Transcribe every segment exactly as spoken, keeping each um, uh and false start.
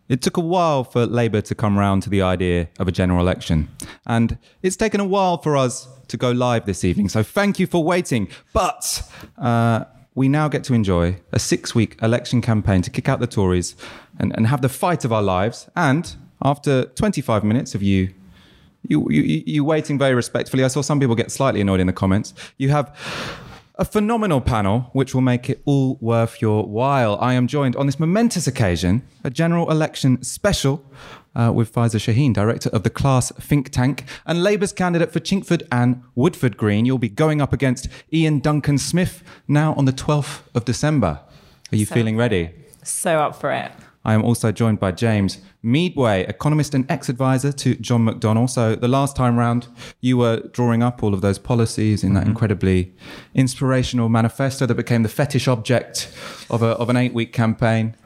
It took a while for Labour to come round to the idea of a general election. And it's taken a while for us to go live this evening. So thank you for waiting. But uh, we now get to enjoy a six-week election campaign to kick out the Tories and, and have the fight of our lives. And after twenty-five minutes of you, you, you, you waiting very respectfully, I saw some people get slightly annoyed in the comments. You have a phenomenal panel, which will make it all worth your while. I am joined on this momentous occasion, a general election special, uh, with Faiza Shaheen, director of the Class think tank, and Labour's candidate for Chingford and Woodford Green. You'll be going up against Ian Duncan Smith now on the twelfth of December. Are you so feeling ready? So up for it. I am also joined by James Meadway, economist and ex-advisor to John McDonnell. So the last time round, you were drawing up all of those policies in that mm-hmm. incredibly inspirational manifesto that became the fetish object of a of an eight-week campaign.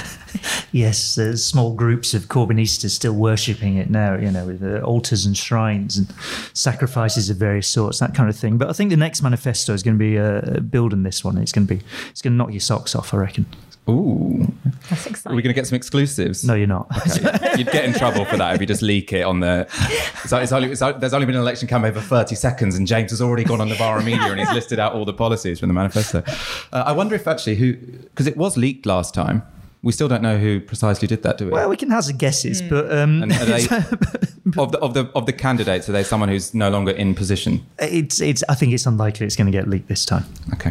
Yes, there's small groups of Corbynistas still worshipping it now, you know, with uh, altars and shrines and sacrifices of various sorts, that kind of thing. But I think the next manifesto is going to be uh, building this one. It's going to be, it's going to knock your socks off, I reckon. Ooh. That's exciting. Are we going to get some exclusives? No, you're not. Okay. You'd get in trouble for that if you just leak it on the... So it's only, it's, there's only been an election campaign for thirty seconds and James has already gone on Novara Media and he's listed out all the policies from the manifesto. Uh, I wonder if actually who... Because it was leaked last time. We still don't know who precisely did that, do we? Well, we can hazard guesses, mm. but... Um, and are they, of, the, of, the, of the candidates, are they someone who's no longer in position? It's, it's. I think it's unlikely it's going to get leaked this time. Okay.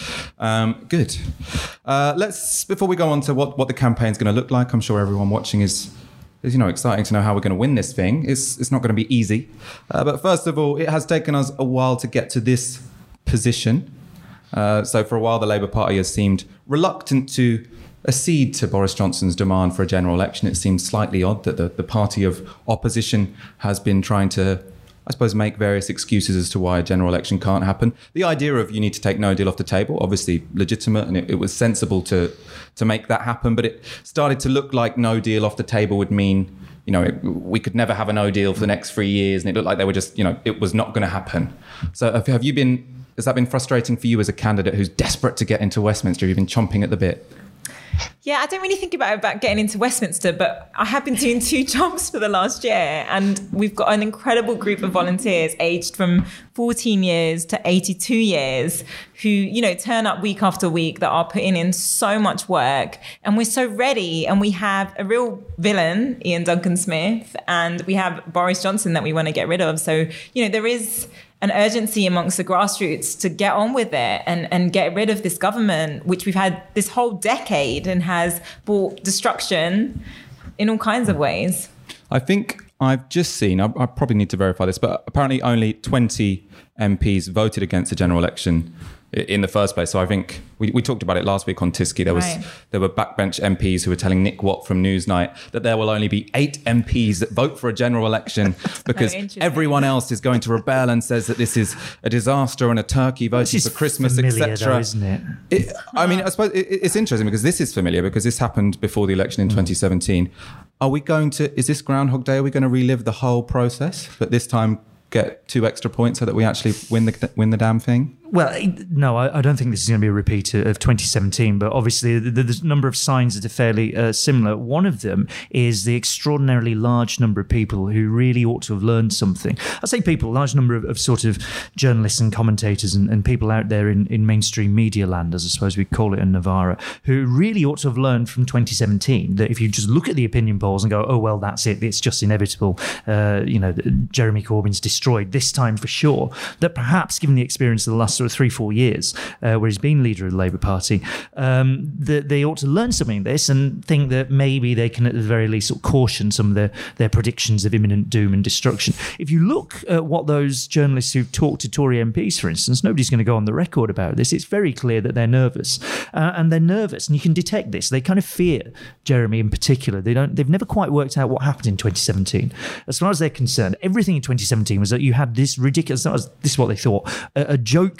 Um, good. Uh, let's, before we go on to what, what the campaign's going to look like, I'm sure everyone watching is, is you know, exciting to know how we're going to win this thing. It's, it's not going to be easy. Uh, but first of all, it has taken us a while to get to this position. Uh, so for a while, the Labour Party has seemed reluctant to accede to Boris Johnson's demand for a general election. It seems slightly odd that the, the party of opposition has been trying to, I suppose, make various excuses as to why a general election can't happen. The idea of you need to take no deal off the table, obviously legitimate, and it, it was sensible to to make that happen. But it started to look like no deal off the table would mean, you know, it, we could never have a no deal for the next three years. And it looked like they were just, you know, it was not going to happen. So have, have you been, has that been frustrating for you as a candidate who's desperate to get into Westminster? Have you been chomping at the bit? Yeah, I don't really think about about getting into Westminster, but I have been doing two jobs for the last year, and we've got an incredible group of volunteers aged from fourteen years to eighty-two years who, you know, turn up week after week, that are putting in so much work, and we're so ready. And we have a real villain, Ian Duncan Smith, and we have Boris Johnson that we want to get rid of. So, you know, there is an urgency amongst the grassroots to get on with it and, and get rid of this government, which we've had this whole decade and has brought destruction in all kinds of ways. I think I've just seen, I, I probably need to verify this, but apparently only twenty M Ps voted against the general election in the first place. So I think we, we talked about it last week on Tisky. There was right. there were backbench M Ps who were telling Nick Watt from Newsnight that there will only be eight M Ps that vote for a general election because everyone else is going to rebel and says that this is a disaster and a turkey voting for Christmas, et cetera. Isn't it? it? I mean, I suppose it, it's interesting because this is familiar because this happened before the election in mm. twenty seventeen. Are we going to? Is this Groundhog Day? Are we going to relive the whole process, but this time get two extra points so that we actually win the win the damn thing? Well, no, I, I don't think this is going to be a repeat of twenty seventeen, but obviously the, the number of signs that are fairly uh, similar. One of them is the extraordinarily large number of people who really ought to have learned something. I say people, a large number of, of sort of journalists and commentators and, and people out there in, in mainstream media land, as I suppose we call it in Novara, who really ought to have learned from twenty seventeen that if you just look at the opinion polls and go, oh, well, that's it, it's just inevitable, uh, you know, Jeremy Corbyn's destroyed this time for sure, that perhaps given the experience of the last sort of three, four years uh, where he's been leader of the Labour Party, um, that they ought to learn something of this and think that maybe they can at the very least sort of caution some of their, their predictions of imminent doom and destruction. If you look at what those journalists who've talked to Tory M Ps, for instance, nobody's going to go on the record about this. It's very clear that they're nervous. Uh, and they're nervous, and you can detect this. They kind of fear Jeremy in particular. They don't, they've never quite worked out what happened in twenty seventeen. As far as they're concerned, everything in twenty seventeen was that you had this ridiculous, that was, this is what they thought, a, a joke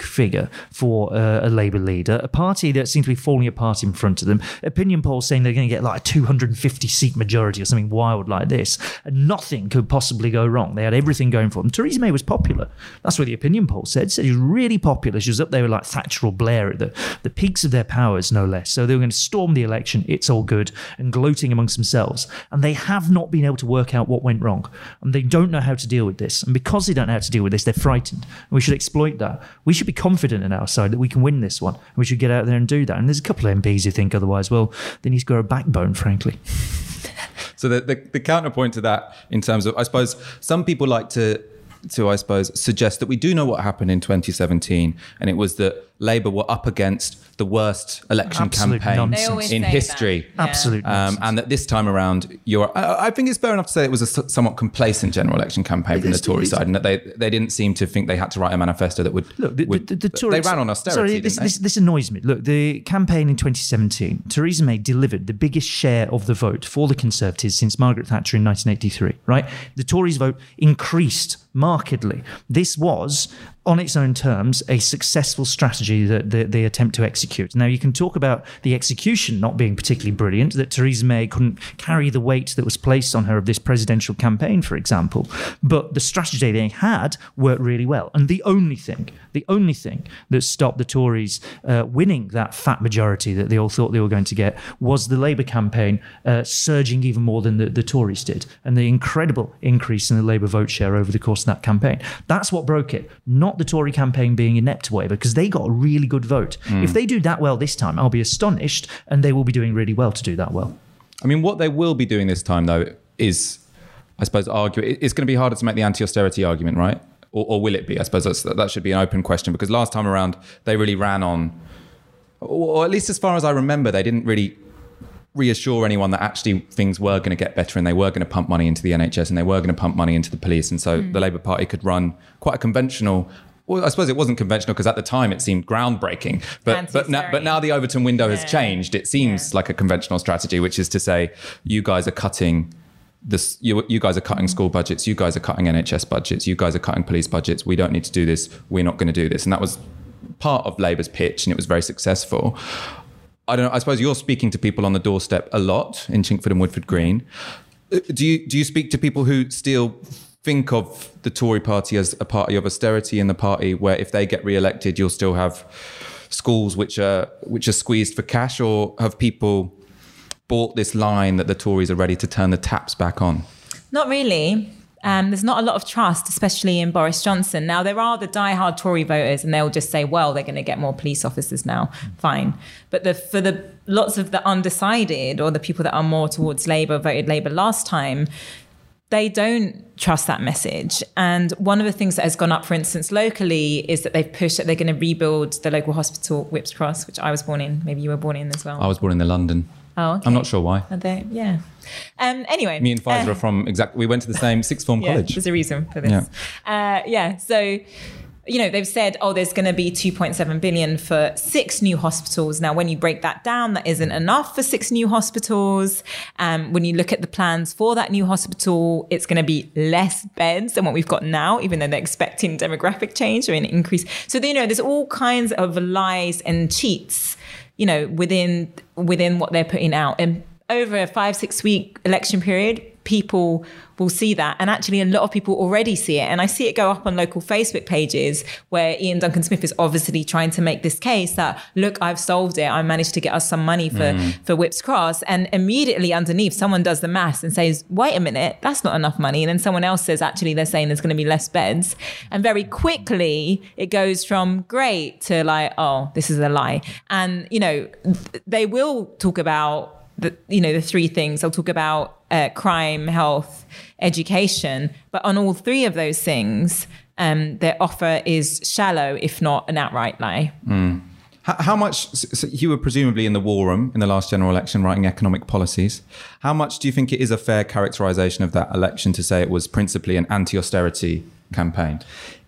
figure for uh, a Labour leader, a party that seems to be falling apart in front of them. Opinion polls saying they're going to get like a two hundred fifty seat majority or something wild like this. And nothing could possibly go wrong. They had everything going for them. Theresa May was popular. That's what the opinion poll said. Said she was really popular. She was up there with like Thatcher or Blair at the, the peaks of their powers, no less. So they were going to storm the election. It's all good, and gloating amongst themselves. And they have not been able to work out what went wrong. And they don't know how to deal with this. And because they don't know how to deal with this, they're frightened. And we should exploit that. We should be confident in our side that we can win this one. And we should get out there and do that. And there's a couple of M Ps who think otherwise. Well, they need to grow a backbone, frankly. So the, the, the counterpoint to that, in terms of, I suppose, some people like to, to I suppose, suggest that we do know what happened in twenty seventeen, and it was that Labour were up against the worst election Absolute campaign nonsense. in history. Yeah. Absolute Um, nonsense. and that this time around, you're. I, I think it's fair enough to say it was a s- somewhat complacent general election campaign from the It's- Tory it's- side, and that they they didn't seem to think they had to write a manifesto that would. Look, the, would the, the, the Tories, they ran on austerity. Sorry, this, didn't they? this, this annoys me. Look, the campaign in twenty seventeen, Theresa May delivered the biggest share of the vote for the Conservatives since Margaret Thatcher in nineteen eighty-three, right? The Tories' vote increased markedly. This was, on its own terms, a successful strategy that they, they attempt to execute. Now, you can talk about the execution not being particularly brilliant, that Theresa May couldn't carry the weight that was placed on her of this presidential campaign, for example, but the strategy they had worked really well. And the only thing, the only thing that stopped the Tories uh, winning that fat majority that they all thought they were going to get was the Labour campaign uh, surging even more than the, the Tories did, and the incredible increase in the Labour vote share over the course of that campaign. That's what broke it, not the Tory campaign being inept way, because they got a really good vote. Mm. If they do that well this time, I'll be astonished, and they will be doing really well to do that well. I mean, what they will be doing this time, though, is, I suppose, argue. It's going to be harder to make the anti-austerity argument, right? Or, or will it be? I suppose that's, that should be an open question, because last time around, they really ran on, or at least as far as I remember, they didn't really reassure anyone that actually things were going to get better and they were going to pump money into the N H S and they were going to pump money into the police. And so mm. the Labour Party could run quite a conventional, well, I suppose it wasn't conventional because at the time it seemed groundbreaking. But but now, but now the Overton window yeah. has changed. It seems yeah. like a conventional strategy, which is to say, you guys are cutting this. You, you guys are cutting mm. school budgets. You guys are cutting N H S budgets. You guys are cutting police budgets. We don't need to do this. We're not going to do this. And that was part of Labour's pitch, and it was very successful. I don't know. I suppose you're speaking to people on the doorstep a lot in Chingford and Woodford Green. Do you do you speak to people who still think of the Tory party as a party of austerity and the party where if they get re-elected, you'll still have schools which are which are squeezed for cash, or have people bought this line that the Tories are ready to turn the taps back on? Not really. Um, there's not a lot of trust, especially in Boris Johnson. Now, there are the diehard Tory voters, and they'll just say, well, they're going to get more police officers now. Fine. But the, for the lots of the undecided, or the people that are more towards Labour, voted Labour last time, they don't trust that message. And one of the things that has gone up, for instance, locally, is that they've pushed that they're going to rebuild the local hospital, Whipps Cross, which I was born in. Maybe you were born in as well. I was born in the London. Oh, okay. I'm not sure why. Are they? Yeah. Um, anyway. Me and Pfizer uh, are from exactly, we went to the same sixth form yeah, college. There's a reason for this. Yeah. Uh, yeah. So, you know, they've said, oh, there's going to be two point seven billion for six new hospitals. Now, when you break that down, that isn't enough for six new hospitals. Um, when you look at the plans for that new hospital, it's going to be less beds than what we've got now, even though they're expecting demographic change or an increase. So, you know, there's all kinds of lies and cheats, you know, within within what they're putting out. And over a five, six week election period, people will see that. And actually, a lot of people already see it. And I see it go up on local Facebook pages where Ian Duncan Smith is obviously trying to make this case that, look, I've solved it. I managed to get us some money for, mm. for Whipps Cross. And immediately underneath, someone does the maths and says, wait a minute, that's not enough money. And then someone else says, actually, they're saying there's going to be less beds. And very quickly, it goes from great to like, oh, this is a lie. And, you know, th- they will talk about the, you know, the three things. They'll talk about uh, crime, health, education. But on all three of those things, um, their offer is shallow, if not an outright lie. Mm. How, how much, so you were presumably in the war room in the last general election writing economic policies. How much do you think it is a fair characterisation of that election to say it was principally an anti-austerity campaign?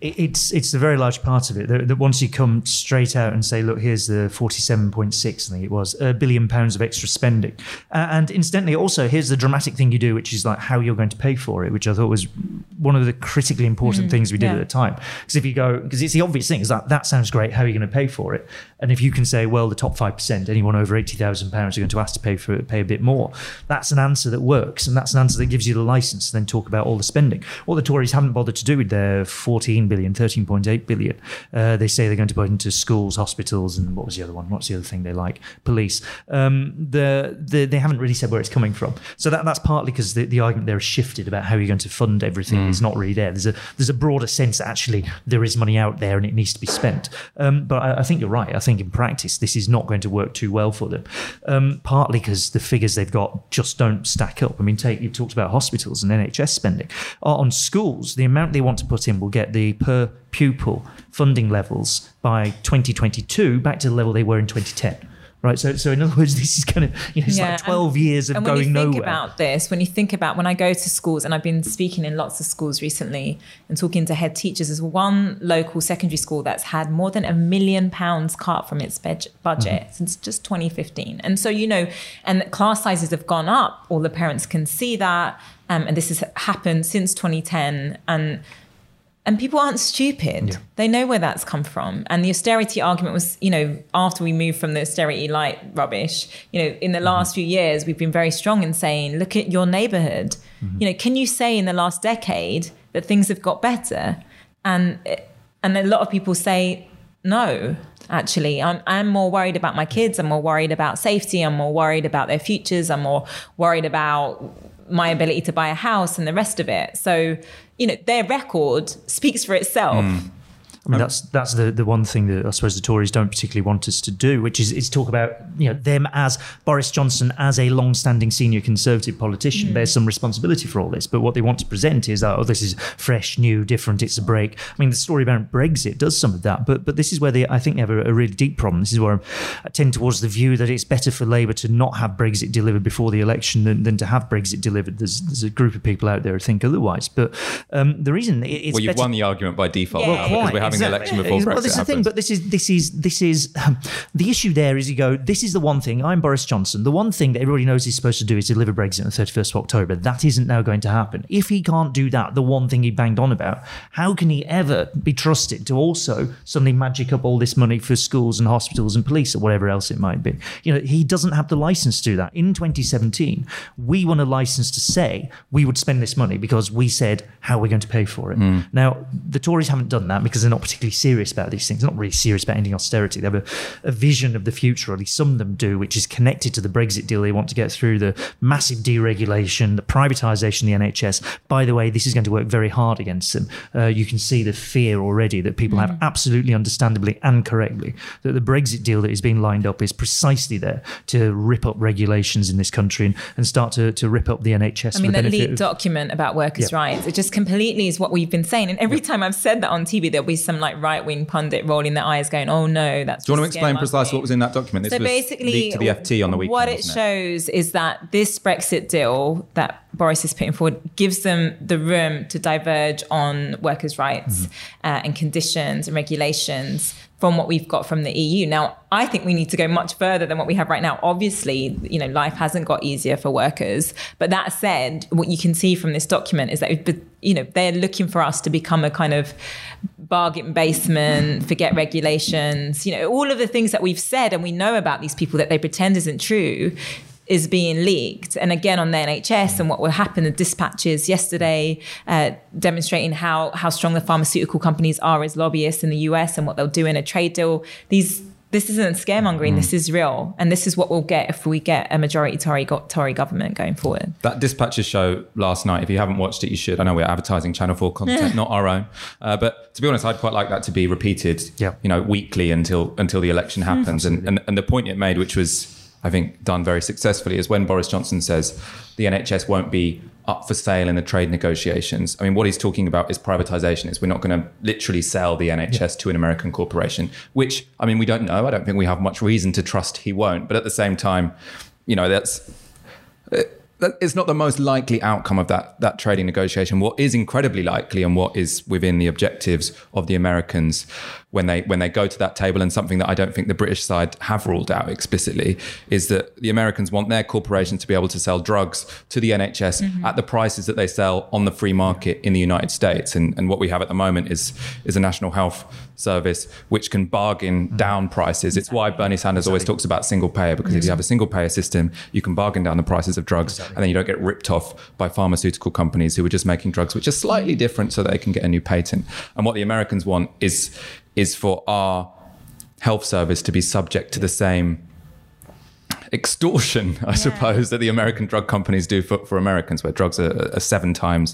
it, it's it's a very large part of it. That, that once you come straight out and say, look, here's the forty-seven point six, I think it was, a billion pounds of extra spending. Uh, and incidentally, also, here's the dramatic thing you do, which is like how you're going to pay for it, which I thought was one of the critically important mm, things we did yeah. at the time. Because if you go, because it's the obvious thing, is that that sounds great, how are you going to pay for it? And if you can say, well, the top five percent, anyone over eighty thousand pounds are going to ask to pay for it, pay a bit more, that's an answer that works. And that's an answer that gives you the license to then talk about all the spending. What the Tories haven't bothered to do with their fourteen billion, thirteen point eight billion, uh, they say they're going to put into schools, hospitals, and what was the other one? What's the other thing they like? Police. Um, the, the, they haven't really said where it's coming from. So that, that's partly because the, the argument there has shifted about how you're going to fund everything mm. is not really there. There's a there's a broader sense that actually there is money out there and it needs to be spent. Um, but I, I think you're right. I think in practice this is not going to work too well for them. Um, partly because the figures they've got just don't stack up. I mean, take you've talked about hospitals and N H S spending. On schools, the amount they want to put in will get the per pupil funding levels by twenty twenty-two back to the level they were in twenty ten. Right, so so in other words, this is kind of, you know, it's yeah, like twelve and, years of and going nowhere. And when you think nowhere. about this, when you think about, when I go to schools, and I've been speaking in lots of schools recently and talking to head teachers, there's one local secondary school that's had more than a million pounds cut from its budget mm-hmm. since just twenty fifteen. And so, you know, and class sizes have gone up, all the parents can see that, um, and this has happened since twenty ten, and And people aren't stupid. Yeah. They know where that's come from. And the austerity argument was, you know, after we moved from the austerity light rubbish, you know, in the mm-hmm. last few years, we've been very strong in saying, look at your neighborhood. Mm-hmm. You know, can you say in the last decade that things have got better? And and a lot of people say, no, actually, I'm, I'm more worried about my kids. I'm more worried about safety. I'm more worried about their futures. I'm more worried about my ability to buy a house and the rest of it. So, you know, their record speaks for itself. Mm. I mean, that's that's the, the one thing that I suppose the Tories don't particularly want us to do, which is, is talk about, you know, them as Boris Johnson as a long-standing senior Conservative politician. Mm. There's some responsibility for all this, but what they want to present is that, oh, this is fresh, new, different, it's a break. I mean, the story about Brexit does some of that, but but this is where they, I think they have a, a really deep problem. This is where I tend towards the view that it's better for Labour to not have Brexit delivered before the election than, than to have Brexit delivered. There's, there's a group of people out there who think otherwise, but um, the reason it, it's well, you've better, won the argument by default yeah, now, because we're having exactly. the election before Brexit Well, this is the happens. thing, but this is this is this is um, the issue. There is you go. This is the one thing. I'm Boris Johnson. The one thing that everybody knows he's supposed to do is deliver Brexit on the thirty-first of October. That isn't now going to happen. If he can't do that, the one thing he banged on about, how can he ever be trusted to also suddenly magic up all this money for schools and hospitals and police or whatever else it might be? You know, he doesn't have the license to do that. In twenty seventeen, we won a license to say we would spend this money because we said how we're going to pay for it. Mm. Now, the Tories haven't done that because they're not particularly serious about these things. They're not really serious about ending austerity. They have a, a vision of the future, or at least some of them do, which is connected to the Brexit deal. They want to get through the massive deregulation, the privatisation of the N H S. By the way, this is going to work very hard against them. Uh, you can see the fear already that people mm. have, absolutely understandably and correctly, that the Brexit deal that is being lined up is precisely there to rip up regulations in this country and, and start to, to rip up the N H S. I mean, the the leaked of, document about workers' yeah. rights, it just completely is what we've been saying. And every yeah. time I've said that on T V, there'll be some like right-wing pundit rolling their eyes going, oh no, that's Do you want to explain precisely what was in that document? This so was basically, leaked to the F T on the weekend. What it shows it? is that this Brexit deal that Boris is putting forward gives them the room to diverge on workers' rights mm-hmm. uh, and conditions and regulations from what we've got from the E U. Now, I think we need to go much further than what we have right now. Obviously, you know, life hasn't got easier for workers. But that said, what you can see from this document is that, you know, they're looking for us to become a kind of bargain basement, forget regulations, you know, all of the things that we've said and we know about these people that they pretend isn't true is being leaked. And again, on the N H S and what will happen, the dispatches yesterday uh, demonstrating how how strong the pharmaceutical companies are as lobbyists in the U S and what they'll do in a trade deal. These This isn't scaremongering. Mm. This is real. And this is what we'll get if we get a majority Tory, Tory government going forward. That Dispatches show last night, if you haven't watched it, you should. I know we're advertising Channel four content, not our own. Uh, but to be honest, I'd quite like that to be repeated, yeah. you know, weekly until until the election happens. Mm, and, and and the point it made, which was, I think, done very successfully, is when Boris Johnson says the N H S won't be up for sale in the trade negotiations. I mean, what he's talking about is privatization. Is we're not going to literally sell the N H S yeah. to an American corporation, which, I mean, we don't know. I don't think we have much reason to trust he won't. But at the same time, you know, that's... it's not the most likely outcome of that that trading negotiation. What is incredibly likely, and what is within the objectives of the Americans when they when they go to that table, and something that I don't think the British side have ruled out explicitly, is that the Americans want their corporations to be able to sell drugs to the N H S mm-hmm. at the prices that they sell on the free market in the United States. And and what we have at the moment is is a National Health Service which can bargain mm-hmm. down prices. It's why Bernie Sanders exactly. always talks about single payer, because mm-hmm. if you have a single payer system, you can bargain down the prices of drugs. Exactly. And then you don't get ripped off by pharmaceutical companies who are just making drugs which are slightly different so that they can get a new patent. And what the Americans want is is for our health service to be subject to the same extortion, I yeah. suppose, that the American drug companies do for, for Americans, where drugs are, are seven times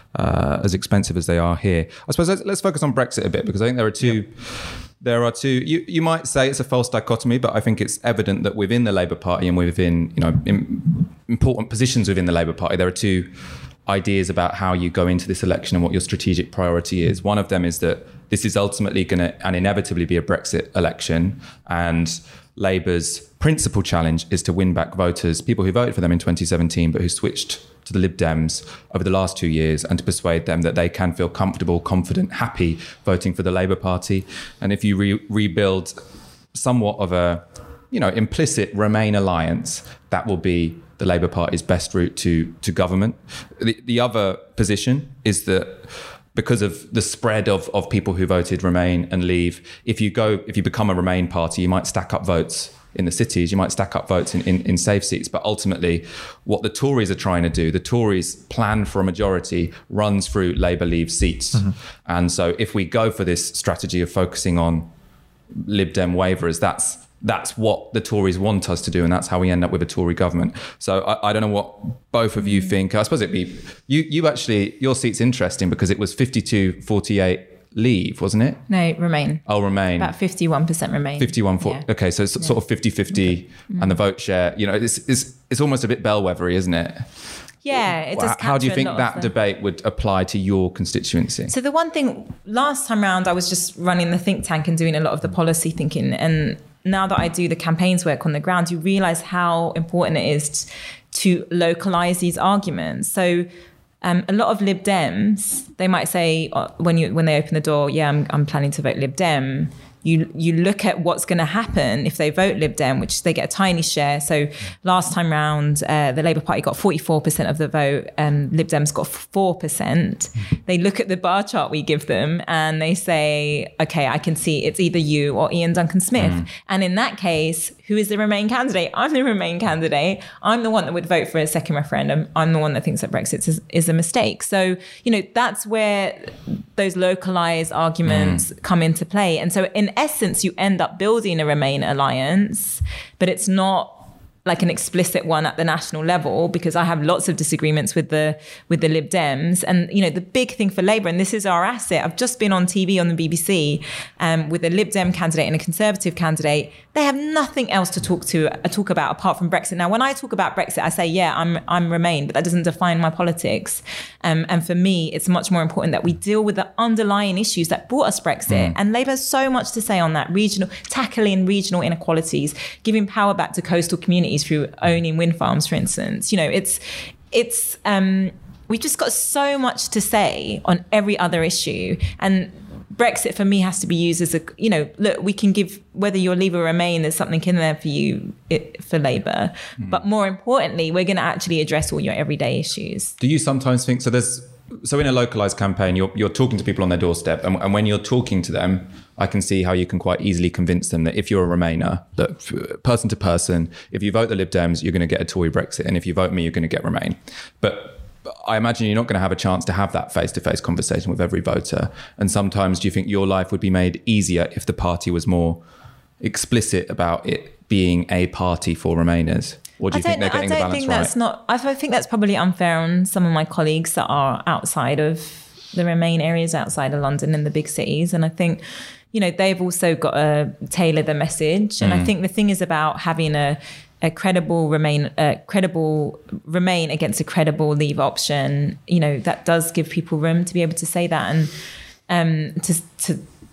uh, as expensive as they are here. I suppose let's, let's focus on Brexit a bit, because I think there are two... Yep. There are two, you, you might say it's a false dichotomy, but I think it's evident that within the Labour Party and within, you know, in, important positions within the Labour Party, there are two ideas about how you go into this election and what your strategic priority is. One of them is that this is ultimately going to and inevitably be a Brexit election, and Labour's principal challenge is to win back voters, people who voted for them in twenty seventeen but who switched to the Lib Dems over the last two years, and to persuade them that they can feel comfortable, confident, happy voting for the Labour Party. And if you re- rebuild somewhat of a, you know, implicit Remain alliance, that will be the Labour Party's best route to to government. The, the other position is that because of the spread of, of people who voted Remain and Leave, if you go, if you become a Remain party, you might stack up votes in the cities, you might stack up votes in, in, in safe seats. But ultimately, what the Tories are trying to do, the Tories' plan for a majority runs through Labour Leave seats. Mm-hmm. And so if we go for this strategy of focusing on Lib Dem waivers, that's that's what the Tories want us to do, and that's how we end up with a Tory government. So I, I don't know what both of you think. I suppose it'd be, you, you actually, your seat's interesting because it was fifty-two forty-eight Leave, wasn't it? No, Remain. Oh, Remain. About fifty-one percent Remain. fifty-one for, yeah. Okay, so it's yeah. sort of fifty-fifty mm-hmm. and the vote share, you know, it's, it's, it's almost a bit bellwether-y, isn't it? Yeah, it does. How do you think that debate would apply to your constituency? So the one thing, last time round, I was just running the think tank and doing a lot of the policy thinking. And now that I do the campaigns work on the ground, you realise how important it is to localise these arguments. So um, a lot of Lib Dems, they might say uh, when you when they open the door, yeah, I'm, I'm planning to vote Lib Dem. You you look at what's going to happen if they vote Lib Dem, which they get a tiny share. So last time round, uh, the Labour Party got forty-four percent of the vote, and Lib Dems got four percent. They look at the bar chart we give them and they say, okay, I can see it's either you or Ian Duncan Smith. Mm. And in that case, who is the Remain candidate? I'm the Remain candidate. I'm the one that would vote for a second referendum. I'm the one that thinks that Brexit is, is a mistake. So, you know, that's where those localised arguments mm. come into play. And so in essence, you end up building a Remain alliance, but it's not like an explicit one at the national level, because I have lots of disagreements with the with the Lib Dems. And, you know, the big thing for Labour, and this is our asset, I've just been on T V on the B B C um, with a Lib Dem candidate and a Conservative candidate. They have nothing else to talk to uh, talk about apart from Brexit. Now, when I talk about Brexit, I say, yeah, I'm I'm Remain, but that doesn't define my politics. Um, and for me, it's much more important that we deal with the underlying issues that brought us Brexit. Mm. And Labour has so much to say on that, regional, tackling regional inequalities, giving power back to coastal communities through owning wind farms, for instance. You know, it's it's um, we've just got so much to say on every other issue. And Brexit for me has to be used as a, you know, look, we can give, whether you're Leave or Remain, there's something in there for you, it, for Labour. Mm. But more importantly, we're going to actually address all your everyday issues. Do you sometimes think, so there's, so in a localised campaign, you're you're talking to people on their doorstep, and, and when you're talking to them, I can see how you can quite easily convince them that if you're a Remainer, that person to person, if you vote the Lib Dems, you're going to get a Tory Brexit, and if you vote me, you're going to get Remain. But I imagine you're not going to have a chance to have that face-to-face conversation with every voter. And sometimes, do you think your life would be made easier if the party was more explicit about it being a party for Remainers? Or do you think they're getting the balance right? I don't think that's not, I think that's probably unfair on some of my colleagues that are outside of the Remain areas, outside of London and the big cities. And I think, you know, they've also got to tailor the message. And mm. I think the thing is about having a, a credible Remain, a credible Remain against a credible Leave option. You know, that does give people room to be able to say that and um, to, to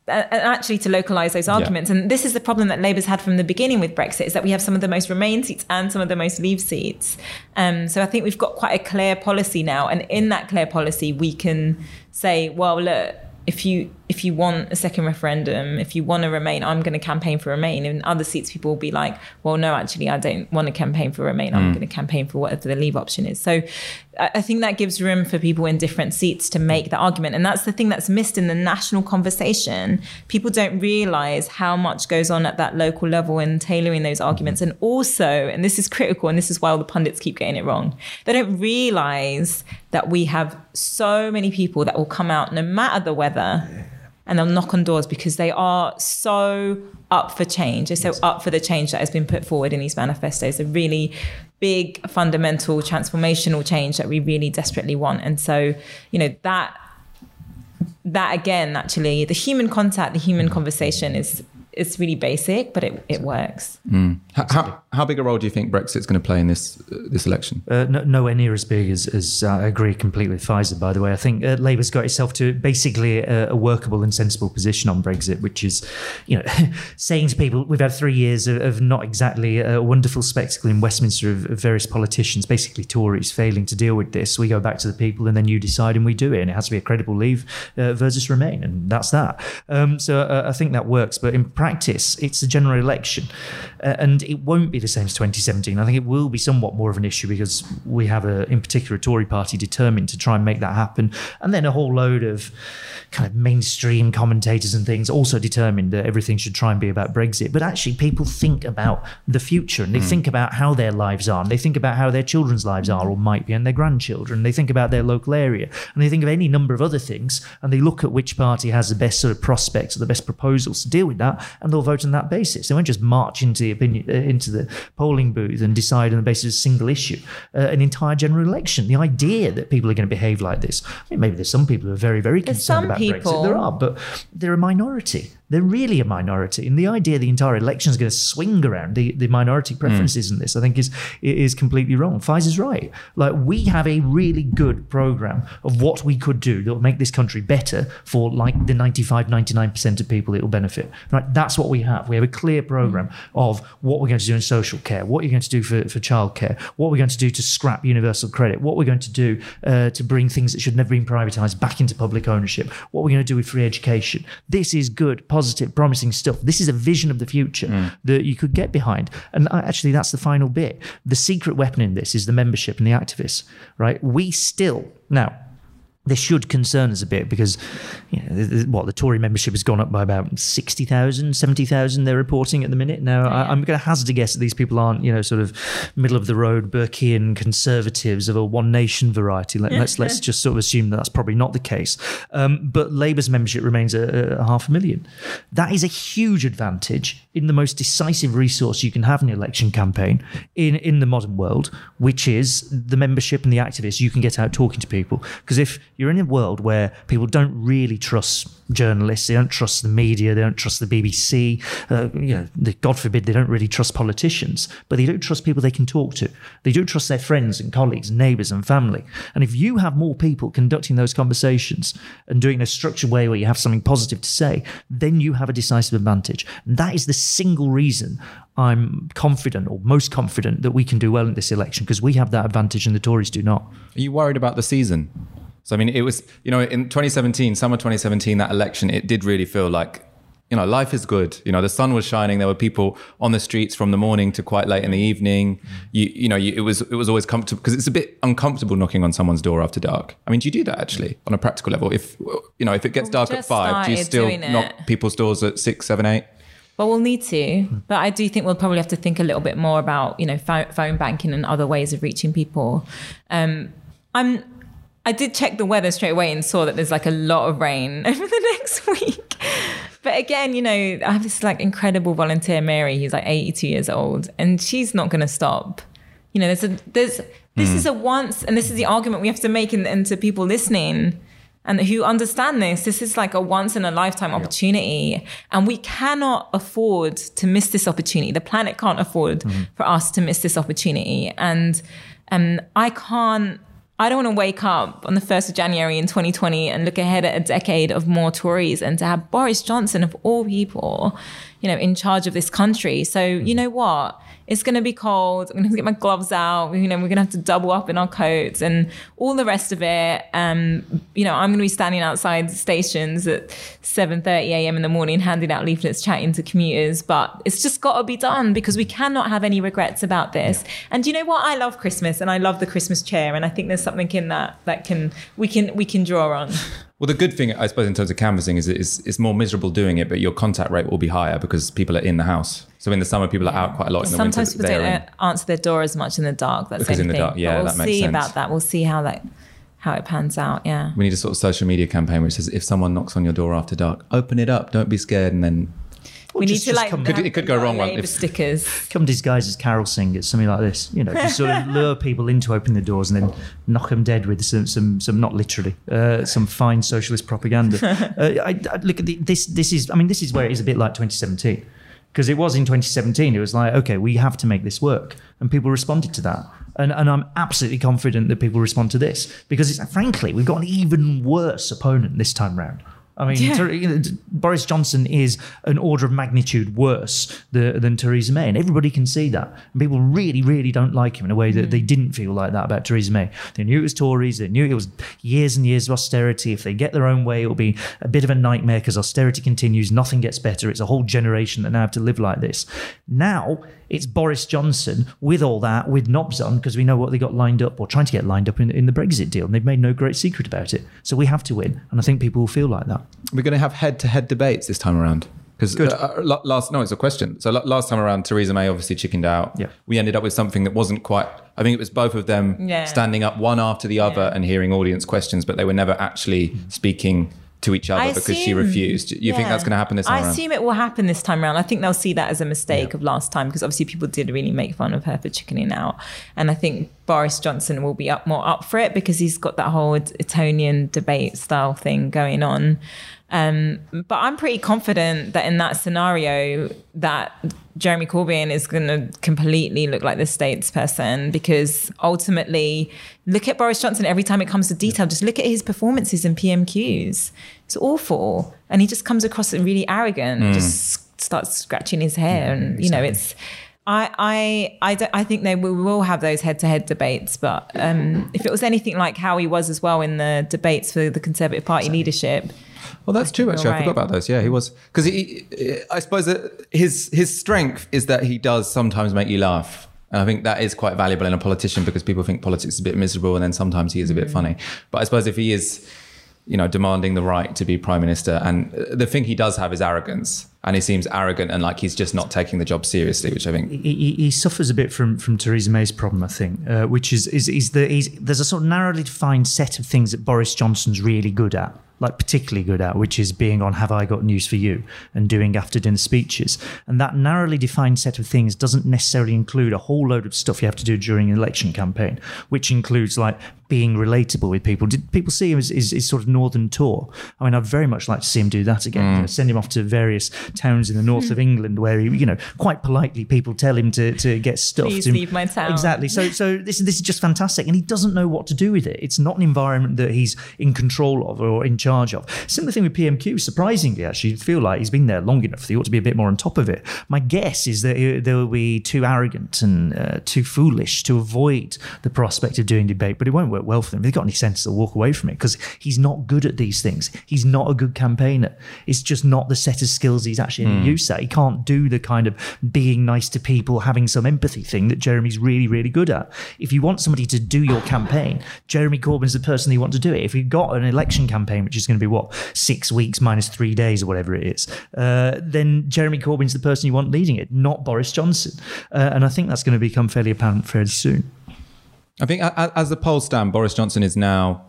and actually to localise those arguments. Yeah. And this is the problem that Labour's had from the beginning with Brexit, is that we have some of the most Remain seats and some of the most Leave seats. Um, so I think we've got quite a clear policy now. And in that clear policy, we can say, well, look, if you if you want a second referendum, if you want to Remain, I'm going to campaign for Remain. In other seats, people will be like, well, no, actually, I don't want to campaign for Remain. I'm mm. going to campaign for whatever the Leave option is. So I think that gives room for people in different seats to make the argument. And that's the thing that's missed in the national conversation. People don't realise how much goes on at that local level in tailoring those arguments. And also, and this is critical, and this is why all the pundits keep getting it wrong, they don't realise that we have so many people that will come out no matter the weather, and they'll knock on doors because they are so up for change. They're so up for the change that has been put forward in these manifestos, a really big, fundamental, transformational change that we really desperately want. And so, you know, that, that again, actually, the human contact, the human conversation is it's really basic, but it, it works. Mm. How, how, how big a role do you think Brexit's going to play in this uh, this election? Uh, no, nowhere near as big as, as uh, I agree completely with Faisal, by the way. I think uh, Labour's got itself to basically a, a workable and sensible position on Brexit, which is, you know, saying to people, we've had three years of, of not exactly a wonderful spectacle in Westminster of, of various politicians, basically Tories, failing to deal with this. We go back to the people and then you decide and we do it. And it has to be a credible Leave uh, versus Remain. And that's that. Um, so uh, I think that works. But in practice, it's a general election. Uh, and it won't be the same as twenty seventeen. I think it will be somewhat more of an issue because we have, a, in particular, a Tory party determined to try and make that happen. And then a whole load of kind of mainstream commentators and things also determined that everything should try and be about Brexit. But actually, people think about the future and they mm. think about how their lives are. And they think about how their children's lives are or might be and their grandchildren. They think about their local area. And they think of any number of other things. And they look at which party has the best sort of prospects or the best proposals to deal with that. And they'll vote on that basis. They won't just march into the opinion, uh, into the polling booth and decide on the basis of a single issue, uh, an entire general election. The idea that people are going to behave like this, I mean, maybe there's some people who are very, very there's concerned about people. Brexit. There are, but they're a minority. They're really a minority. And the idea the entire election is going to swing around the, the minority preferences mm. in this, I think, is is completely wrong. Faisal's right. Like, we have a really good programme of what we could do that will make this country better for, like, the ninety-five, ninety-nine percent of people it will benefit. Right? That's what we have. We have a clear programme mm. of what we're going to do in social care, what you're going to do for, for childcare, what we're going to do to scrap universal credit, what we're going to do uh, to bring things that should never been privatised back into public ownership, what we're going to do with free education. This is good, positive, promising stuff. This is a vision of the future mm. that you could get behind. And actually, that's the final bit. The secret weapon in this is the membership and the activists, right? We still, now, this should concern us a bit because, you know, the, the, what, the Tory membership has gone up by about sixty thousand, seventy thousand they're reporting at the minute. Now, yeah. I, I'm going to hazard a guess that these people aren't, you know, sort of middle-of-the-road Burkean conservatives of a One Nation variety. Let, let's let's just sort of assume that that's probably not the case. Um, but Labour's membership remains a, a half a million. That is a huge advantage in the most decisive resource you can have in an election campaign in, in the modern world, which is the membership and the activists. You can get out talking to people. Because if you're in a world where people don't really trust journalists, they don't trust the media, they don't trust the B B C, uh, you know, they, God forbid, they don't really trust politicians, but they don't trust people they can talk to. They do trust their friends and colleagues and neighbours and family. And if you have more people conducting those conversations and doing it in a structured way where you have something positive to say, then you have a decisive advantage. And that is the single reason I'm confident, or most confident, that we can do well in this election, because we have that advantage and the Tories do not. Are you worried about the season? So, I mean, it was, you know, in twenty seventeen, summer twenty seventeen, that election, it did really feel like, you know, life is good. You know, the sun was shining. There were people on the streets from the morning to quite late in the evening. You, you know, you, it was it was always comfortable, because it's a bit uncomfortable knocking on someone's door after dark. I mean, do you do that actually on a practical level? If, you know, if it gets well, dark at five, do you still knock people's doors at six, seven, eight? Well, we'll need to, but I do think we'll probably have to think a little bit more about, you know, phone banking and other ways of reaching people. Um, I'm. I did check the weather straight away and saw that there's like a lot of rain over the next week. But again, you know, I have this like incredible volunteer, Mary, who's like eighty-two years old, and she's not going to stop. You know, there's a, there's, this mm. is a once, and this is the argument we have to make, and, and to people listening and who understand this, this is like a once in a lifetime opportunity. Yeah. And we cannot afford to miss this opportunity. The planet can't afford mm. for us to miss this opportunity. And um, I can't, I don't want to wake up on the first of January in twenty twenty and look ahead at a decade of more Tories and to have Boris Johnson, of all people, you know, in charge of this country. So, you know what? It's going to be cold. I'm going to get my gloves out. You know, we're going to have to double up in our coats and all the rest of it. Um, you know, I'm going to be standing outside stations at seven thirty a.m. in the morning, handing out leaflets, chatting to commuters. But it's just got to be done because we cannot have any regrets about this. Yeah. And you know what? I love Christmas and I love the Christmas chair. And I think there's something in that that can we can we can draw on. Well, the good thing, I suppose, in terms of canvassing is it's, it's more miserable doing it, but your contact rate will be higher because people are in the house. So in the summer, people are out quite a lot. In the Sometimes winter, people don't answer their door as much in the dark. That's because the in only the thing. dark, yeah, but we'll that makes see sense. about that. We'll see how that how it pans out. Yeah. We need a sort of social media campaign which says if someone knocks on your door after dark, open it up, don't be scared, and then. We just, need to like come, could, it could go wrong one if stickers. Come disguised as carol singers, something like this. You know, just sort of lure people into opening the doors and then knock them dead with some, some, some not literally, uh, some fine socialist propaganda. uh, I, I look at the, this. This is, I mean, this is where it is a bit like twenty seventeen, because it was in twenty seventeen. It was like, okay, we have to make this work, and people responded to that. And, and I'm absolutely confident that people respond to this because, it's, frankly, we've got an even worse opponent this time round. I mean, yeah. Ter- you know, Boris Johnson is an order of magnitude worse the, than Theresa May, and everybody can see that. And people really, really don't like him in a way that mm. they didn't feel like that about Theresa May. They knew it was Tories. They knew it was years and years of austerity. If they get their own way, it will be a bit of a nightmare because austerity continues. Nothing gets better. It's a whole generation that now have to live like this. Now it's Boris Johnson with all that, with knobs on, because we know what they got lined up or trying to get lined up in, in the Brexit deal. And they've made no great secret about it. So we have to win. And I think people will feel like that. We're going to have head-to-head debates this time around. Because uh, last, no, it's a question. So last time around, Theresa May obviously chickened out. Yeah. We ended up with something that wasn't quite, I think it was both of them yeah. standing up one after the other yeah. and hearing audience questions, but they were never actually speaking to each other I because assume, she refused. You yeah. think that's going to happen this time I around? I assume it will happen this time around. I think they'll see that as a mistake yeah. of last time because obviously people did really make fun of her for chickening out. And I think Boris Johnson will be up more up for it because he's got that whole Etonian debate style thing going on. Um, but I'm pretty confident that in that scenario that Jeremy Corbyn is going to completely look like the statesperson because ultimately, look at Boris Johnson every time it comes to detail. Just look at his performances in P M Qs. It's awful. And he just comes across as really arrogant mm. and just starts scratching his hair. And, you know, it's... I I I, don't, I think they will, will have those head-to-head debates, but um, if it was anything like how he was as well in the debates for the Conservative Party leadership... Well, that's true, actually. Right. I forgot about those. Yeah, he was. Because he, I suppose that his his strength is that he does sometimes make you laugh. And I think that is quite valuable in a politician because people think politics is a bit miserable and then sometimes he is a bit mm. funny. But I suppose if he is, you know, demanding the right to be prime minister, and the thing he does have is arrogance. And he seems arrogant and like he's just not taking the job seriously, which I think... He, he suffers a bit from, from Theresa May's problem, I think, uh, which is, is, is that he's, there's a sort of narrowly defined set of things that Boris Johnson's really good at. Like particularly good at, which is being on Have I Got News for You and doing after dinner speeches. And that narrowly defined set of things doesn't necessarily include a whole load of stuff you have to do during an election campaign, which includes like being relatable with people. Did people see him as his, his sort of northern tour? I mean, I'd very much like to see him do that again. Mm. You know, send him off to various towns in the north mm. of England where he, you know, quite politely people tell him to, to get stuffed. Please and, leave my town. Exactly. So so this, this is just fantastic. And he doesn't know what to do with it. It's not an environment that he's in control of or in charge of. Similar thing with P M Q, surprisingly, actually, you feel like he's been there long enough. He ought to be a bit more on top of it. My guess is that they will be too arrogant and uh, too foolish to avoid the prospect of doing debate, but it won't work well for them. If they've got any sense, they'll walk away from it because he's not good at these things. He's not a good campaigner. It's just not the set of skills he's actually in mm. use at. He can't do the kind of being nice to people, having some empathy thing that Jeremy's really, really good at. If you want somebody to do your campaign, Jeremy Corbyn's the person you want to do it. If you've got an election campaign, which is going to be what, six weeks minus three days or whatever it is, uh, then Jeremy Corbyn's the person you want leading it, not Boris Johnson. Uh, and I think that's going to become fairly apparent fairly soon. I think as the polls stand, Boris Johnson is now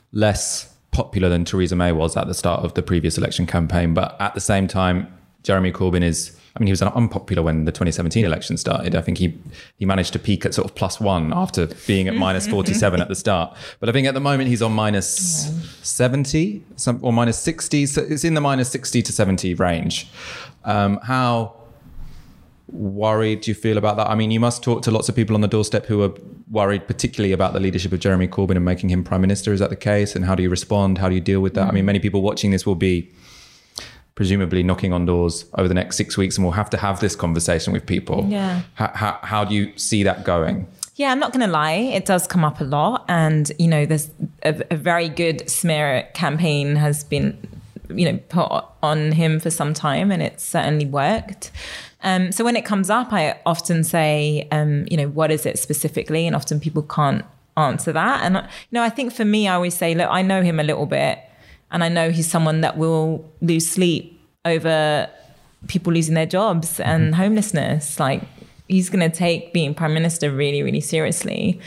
less popular than Theresa May was at the start of the previous election campaign. But at the same time, Jeremy Corbyn is, I mean, he was unpopular when the twenty seventeen election started. I think he he managed to peak at sort of plus one after being at minus forty-seven at the start. But I think at the moment he's on minus seventy some, or minus sixty. So it's in the minus sixty to seventy range. Um, how worried do you feel about that? I mean, you must talk to lots of people on the doorstep who are worried particularly about the leadership of Jeremy Corbyn and making him Prime Minister. Is that the case? And how do you respond? How do you deal with that? Mm. I mean, many people watching this will be presumably knocking on doors over the next six weeks and we'll have to have this conversation with people. Yeah. How, how, how do you see that going? Yeah, I'm not going to lie. It does come up a lot. And, you know, there's a, a very good smear campaign has been, you know, put on him for some time, and it's certainly worked. Um, so when it comes up, I often say, um, you know, what is it specifically? And often people can't answer that. And, you know, I think for me, I always say, look, I know him a little bit, and I know he's someone that will lose sleep over people losing their jobs and homelessness. Like, he's going to take being Prime Minister really, really seriously.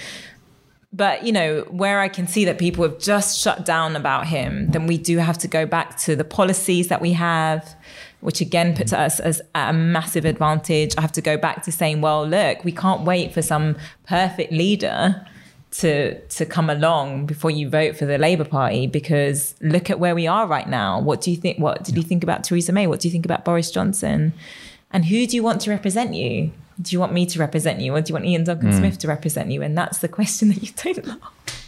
But, you know, where I can see that people have just shut down about him, then we do have to go back to the policies that we have, which again puts us as at a massive advantage. I have to go back to saying, well, look, we can't wait for some perfect leader to to come along before you vote for the Labour Party, because look at where we are right now. What do you think? What did you think about Theresa May? What do you think about Boris Johnson? And who do you want to represent you? Do you want me to represent you, or do you want Ian Duncan mm. Smith to represent you? And that's the question that you don't know.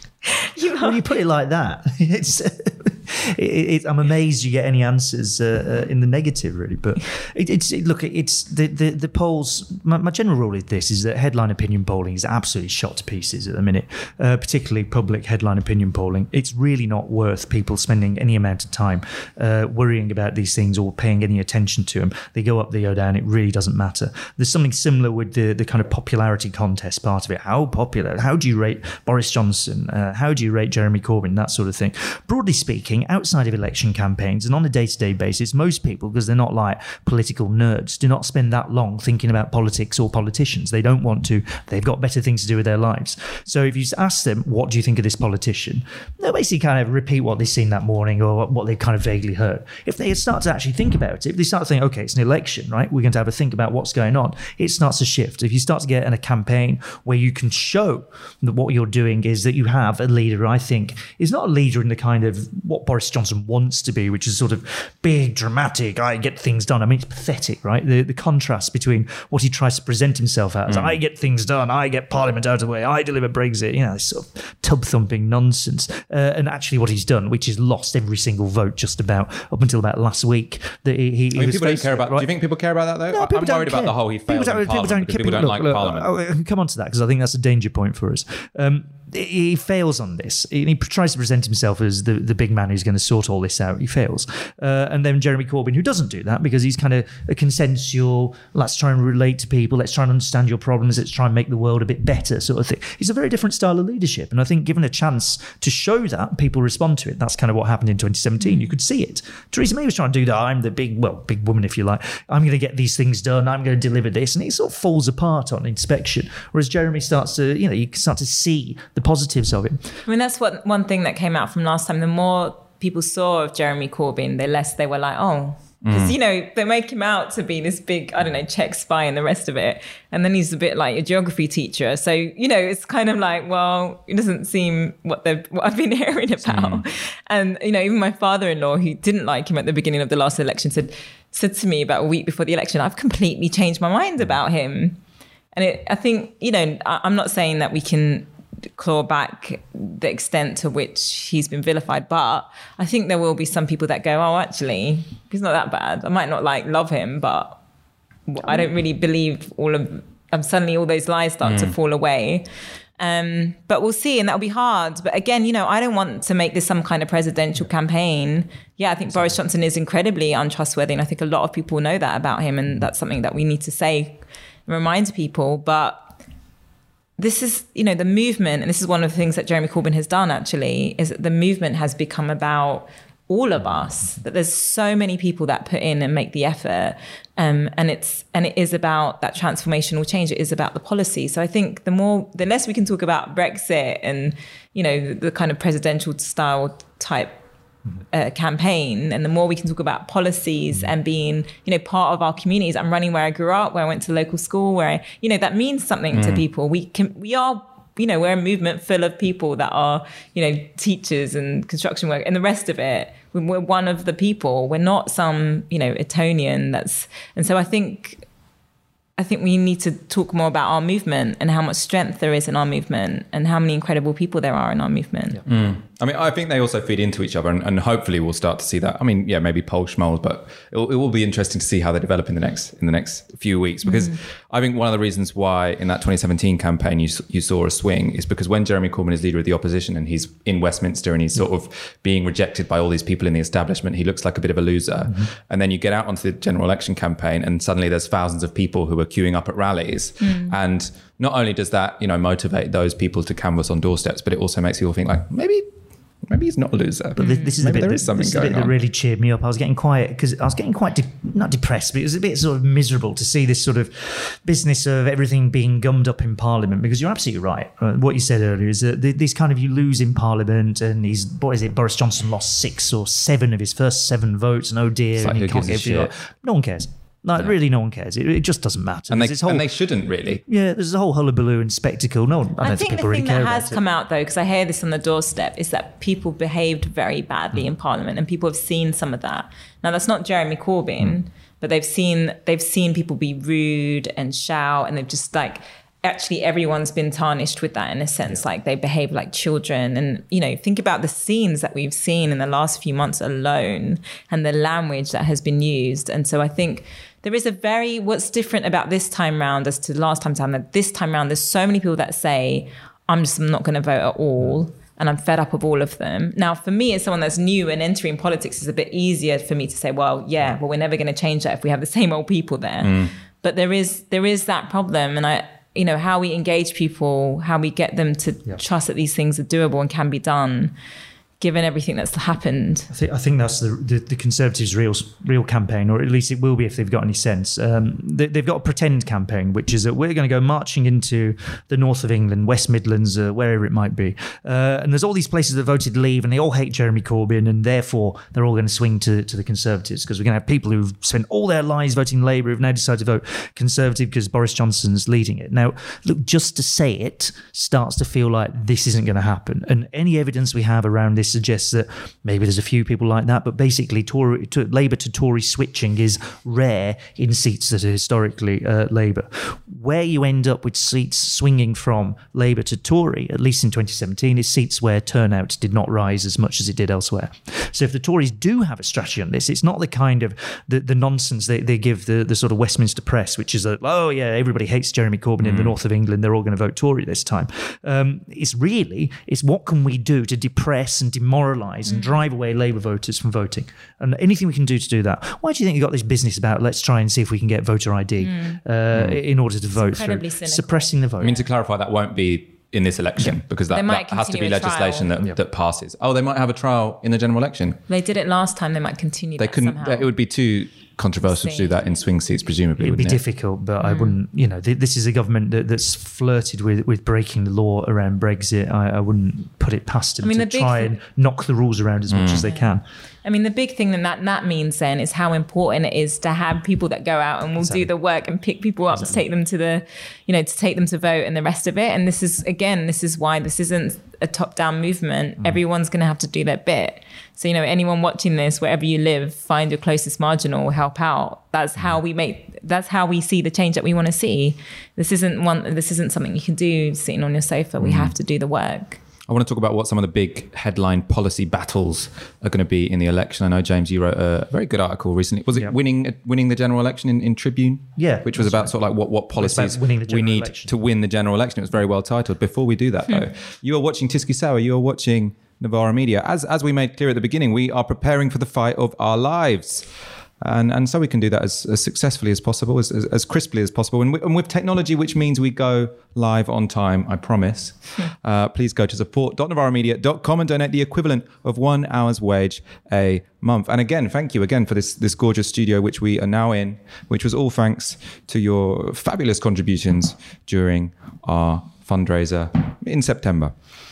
You know? When you put it like that, it's, it, it, I'm amazed you get any answers uh, uh, in the negative, really. But it, it's it, look, it's the the, the polls. My, my general rule is this: is that headline opinion polling is absolutely shot to pieces at the minute, uh, particularly public headline opinion polling. It's really not worth people spending any amount of time uh, worrying about these things or paying any attention to them. They go up, they go down. It really doesn't matter. There's something similar with the the kind of popularity contest part of it. How popular? How do you rate Boris Johnson? Uh, how do you rate Jeremy Corbyn? That sort of thing. Broadly speaking, outside of election campaigns and on a day-to-day basis, most people, because they're not like political nerds, do not spend that long thinking about politics or politicians. They don't want to. They've got better things to do with their lives. So if you ask them, what do you think of this politician? They'll basically kind of repeat what they've seen that morning or what they've kind of vaguely heard. If they start to actually think about it, if they start to think, okay, it's an election, right? We're going to have a think about what's going on. It starts to shift. If you start to get in a campaign where you can show that what you're doing is that you have a leader, I think, is not a leader in the kind of what Boris Johnson wants to be, which is sort of big, dramatic, I get things done. I mean, it's pathetic, right? The the contrast between what he tries to present himself as, mm. I get things done, I get Parliament out of the way, I deliver Brexit, you know, this sort of tub-thumping nonsense. Uh, and actually what he's done, which is lost every single vote just about up until about last week. That he, he, I mean, he was people don't care about, right? do you think people care about that, though? No, I'm worried care. about the whole he failed people in don't, Parliament people don't, because people don't look, like look, Parliament. I can come on to that because I think that's a danger point for us. Um, he fails on this. He, he tries to present himself as the, the big man who's going to sort all this out. He fails. Uh, and then Jeremy Corbyn, who doesn't do that because he's kind of a consensual, let's try and relate to people, let's try and understand your problems, let's try and make the world a bit better sort of thing. He's a very different style of leadership. And I think given a chance to show that, people respond to it. That's kind of what happened in twenty seventeen. You could see it. Theresa May was trying to do that. I'm the big, well, big woman, if you like. I'm going to get these things done. I'm going to deliver this. And it sort of falls apart on inspection. Whereas Jeremy starts to, you know, you start to see the positives of it. I mean, that's what one thing that came out from last time. The more people saw of Jeremy Corbyn, the less they were like, oh, because, mm. you know, they make him out to be this big, I don't know, Czech spy and the rest of it. And then he's a bit like a geography teacher. So, you know, it's kind of like, well, it doesn't seem what, what I've been hearing about. Mm. And, you know, even my father-in-law, who didn't like him at the beginning of the last election, said, said to me about a week before the election, I've completely changed my mind about him. And it, I think, you know, I, I'm not saying that we can claw back the extent to which he's been vilified, but I think there will be some people that go, oh, actually, he's not that bad. I might not like love him, but I don't really believe all of, um, suddenly all those lies start mm. to fall away. Um, but we'll see, and that'll be hard. But again, you know, I don't want to make this some kind of presidential campaign. Yeah, I think exactly. Boris Johnson is incredibly untrustworthy, and I think a lot of people know that about him, and that's something that we need to say and remind people. But this is, you know, the movement, and this is one of the things that Jeremy Corbyn has done actually, is that the movement has become about all of us, that there's so many people that put in and make the effort. Um, and it's, and it is about that transformational change. It is about the policy. So I think the more, the less we can talk about Brexit and, you know, the, the kind of presidential style type Uh, campaign, and the more we can talk about policies and being, you know, part of our communities. I'm running where I grew up, where I went to local school, where I, you know, that means something mm. to people. We can, we are, you know, we're a movement full of people that are, you know, teachers and construction work and the rest of it. We're one of the people. We're not some, you know, Etonian that's, and so I think I think we need to talk more about our movement and how much strength there is in our movement and how many incredible people there are in our movement. Yeah. Mm. I mean, I think they also feed into each other, and, and hopefully we'll start to see that. I mean, yeah, maybe poll schmoll, but it will, it will be interesting to see how they develop in the next in the next few weeks. Because mm. I think one of the reasons why in that twenty seventeen campaign you you saw a swing is because when Jeremy Corbyn is leader of the opposition and he's in Westminster and he's sort of being rejected by all these people in the establishment, he looks like a bit of a loser. Mm-hmm. And then you get out onto the general election campaign, and suddenly there's thousands of people who are queuing up at rallies, mm. and not only does that, you know, motivate those people to canvass on doorsteps, but it also makes people think like maybe. Maybe he's not a loser. But this, this is Maybe the bit, there is something this is the going bit that on. really cheered me up. I was getting quite, because I was getting quite, de- not depressed, but it was a bit sort of miserable to see this sort of business of everything being gummed up in Parliament, because you're absolutely right. Uh, what you said earlier is that this kind of, you lose in Parliament, and he's, what is it, Boris Johnson lost six or seven of his first seven votes, and oh dear, like, and he who can't gives a get shit? No one cares. Like, no. Really, no one cares. It, it just doesn't matter. And they, this whole, and they shouldn't really. Yeah, there's a whole hullabaloo and spectacle. No, I don't I think, think people the really thing care that about has it. come out, though, because I hear this on the doorstep, is that people behaved very badly mm. in Parliament, and people have seen some of that. Now, that's not Jeremy Corbyn, mm. but they've seen they've seen people be rude and shout, and they've just like. Actually, everyone's been tarnished with that in a sense, like they behave like children. And, you know, think about the scenes that we've seen in the last few months alone and the language that has been used. And so I think there is a very, what's different about this time round as to last time, time that this time round, there's so many people that say, I'm just not going to vote at all. And I'm fed up of all of them. Now, for me, as someone that's new and entering politics, it's a bit easier for me to say, well, yeah, well, we're never going to change that if we have the same old people there. Mm. But there is there is that problem. And I, you know, how we engage people, how we get them to yeah. trust that these things are doable and can be done, given everything that's happened. I think, I think that's the, the, the Conservatives' real real campaign, or at least it will be if they've got any sense. Um, they, they've got a pretend campaign, which is that we're going to go marching into the north of England, West Midlands, uh, wherever it might be. Uh, and there's all these places that voted Leave, and they all hate Jeremy Corbyn, and therefore they're all going to swing to, to the Conservatives, because we're going to have people who've spent all their lives voting Labour who've now decided to vote Conservative because Boris Johnson's leading it. Now, look, just to say it starts to feel like this isn't going to happen. And any evidence we have around this suggests that maybe there's a few people like that, but basically Tory, to, Labour to Tory switching is rare in seats that are historically uh, Labour. Where you end up with seats swinging from Labour to Tory, at least in twenty seventeen, is seats where turnout did not rise as much as it did elsewhere. So if the Tories do have a strategy on this, it's not the kind of the, the nonsense they, they give the, the sort of Westminster press, which is that, oh yeah, everybody hates Jeremy Corbyn mm. in the north of England, they're all going to vote Tory this time. Um, it's really, it's what can we do to depress and demoralise and drive away Labour voters from voting, and anything we can do to do that. Why do you think you got this business about let's try and see if we can get voter I D mm. Uh, mm. in order to it's vote through suppressing the vote? I mean, to clarify, that won't be in this election, yeah. because that, that has to be legislation that, yeah. that passes. Oh, they might have a trial in the general election. They did it last time. They might continue. They that couldn't. Somehow. It would be too controversial to do that in swing seats, presumably. It would be it? difficult, but mm. I wouldn't. You know, th- this is a government that, that's flirted with with breaking the law around Brexit. I, I wouldn't put it past them I mean, to try th- and knock the rules around as mm. much as they can. I mean, the big thing that that means then is how important it is to have people that go out and will exactly. do the work and pick people up exactly. to take them to the, you know, to take them to vote and the rest of it. And this is, again, this is why this isn't a top-down movement. Mm. Everyone's going to have to do their bit. So, you know, anyone watching this, wherever you live, find your closest marginal, help out. That's how we make, that's how we see the change that we want to see. This isn't one, this isn't something you can do sitting on your sofa. We mm. have to do the work. I want to talk about what some of the big headline policy battles are going to be in the election. I know, James, you wrote a very good article recently. Was it yeah. winning winning the general election in, in Tribune? Yeah. Which was about right. sort of like what, what policies we need election. to win the general election. It was very well titled. Before we do that, though, you are watching Tysky Sour. You are watching Novara Media. As, as we made clear at the beginning, we are preparing for the fight of our lives. And and so we can do that as, as successfully as possible, as, as, as crisply as possible. And, we, and with technology, which means we go live on time, I promise. uh, please go to support dot novara media dot com and donate the equivalent of one hour's wage a month. And again, thank you again for this, this gorgeous studio, which we are now in, which was all thanks to your fabulous contributions during our fundraiser in September.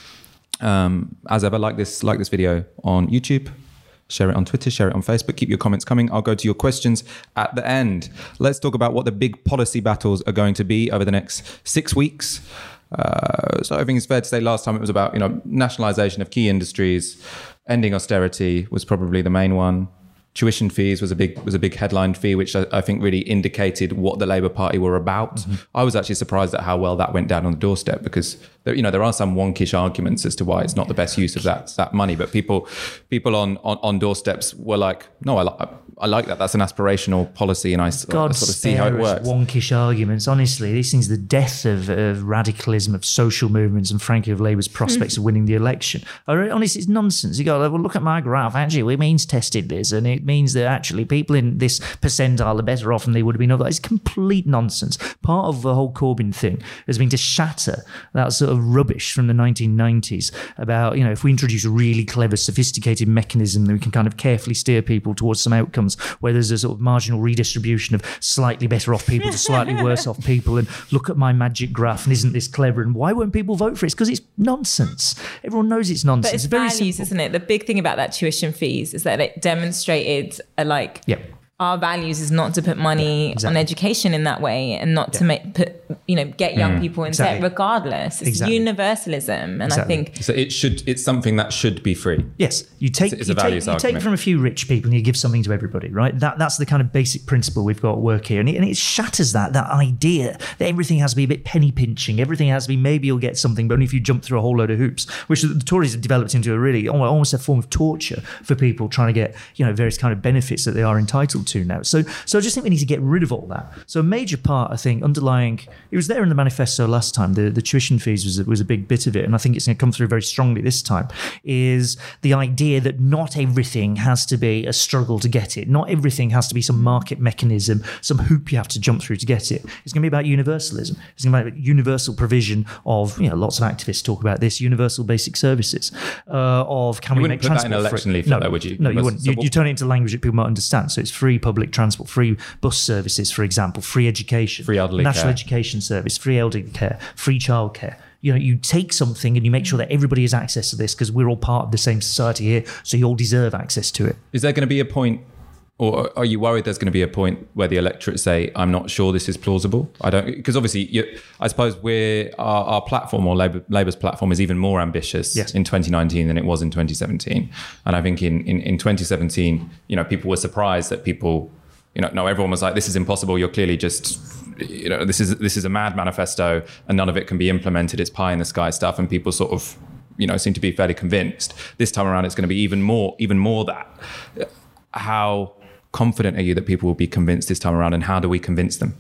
Um, as ever, like this, like this video on YouTube. Share it on Twitter, share it on Facebook. Keep your comments coming. I'll go to your questions at the end. Let's talk about what the big policy battles are going to be over the next six weeks. Uh, so I think it's fair to say last time it was about, you know, nationalisation of key industries. Ending austerity was probably the main one. tuition fees was a big was a big headline fee, which I, I think really indicated what the Labour Party were about. Mm-hmm. I was actually surprised at how well that went down on the doorstep, because there, you know there are some wonkish arguments as to why it's not the best use of that that money. But people people on on, on doorsteps were like, no, I like. I like that. That's an aspirational policy, and I, God I sort of see how it works. Wonkish arguments. Honestly, these things, the death of, of radicalism, of social movements, and frankly of Labour's prospects of winning the election. Honestly, it's nonsense. You go, well, look at my graph. Actually, it means tested this, and it means that actually people in this percentile are better off than they would have been otherwise. It's complete nonsense. Part of the whole Corbyn thing has been to shatter that sort of rubbish from the nineteen nineties about, you know, if we introduce a really clever, sophisticated mechanism, then we can kind of carefully steer people towards some outcomes where there's a sort of marginal redistribution of slightly better off people to slightly worse off people, and look at my magic graph, and isn't this clever, and why won't people vote for it? It's because it's nonsense. Everyone knows it's nonsense. But it's, it's very values, simple. Isn't it? The big thing about that tuition fees is that it demonstrated a, like Yep. our values is not to put money yeah, exactly. on education in that way, and not yeah. to make put you know get young mm, people in exactly. debt regardless. It's exactly. universalism, and exactly. I think so. It should. It's something that should be free. Yes, you take it's, it's you, a values take, you take from a few rich people and you give something to everybody, right? That that's the kind of basic principle we've got at work here, and it, and it shatters that that idea that everything has to be a bit penny pinching. Everything has to be maybe you'll get something, but only if you jump through a whole load of hoops, which the Tories have developed into a really almost a form of torture for people trying to get you know various kind of benefits that they are entitled to now. So so I just think we need to get rid of all that. So a major part, I think, underlying, it was there in the manifesto last time, the, the tuition fees was, was a big bit of it, and I think it's going to come through very strongly this time, is the idea that not everything has to be a struggle to get it. Not everything has to be some market mechanism, some hoop you have to jump through to get it. It's going to be about universalism. It's going to be about universal provision of, you know, lots of activists talk about this, universal basic services, uh, of can you we make put transport that in election free? leaflet, No, though, would you? No, you Must- wouldn't. so You, what- you turn it into language that people might understand. So it's free public transport, free bus services, for example, free education, Free elderly national care. education service, free elderly care, free childcare. You know, you take something and you make sure that everybody has access to this because we're all part of the same society here, so you all deserve access to it. Is there going to be a point, or are you worried there's going to be a point where the electorate say, I'm not sure this is plausible? I don't, because obviously, you, I suppose we're, our, our platform, or Labour, Labour's platform, is even more ambitious Yes. in twenty nineteen than it was in twenty seventeen. And I think in, in, in twenty seventeen, you know, people were surprised that people, you know, no, everyone was like, this is impossible. You're clearly just, you know, this is this is a mad manifesto and none of it can be implemented. It's pie in the sky stuff. And people sort of, you know, seem to be fairly convinced. This time around, it's going to be even more, even more that. How confident are you that people will be convinced this time around, and how do we convince them?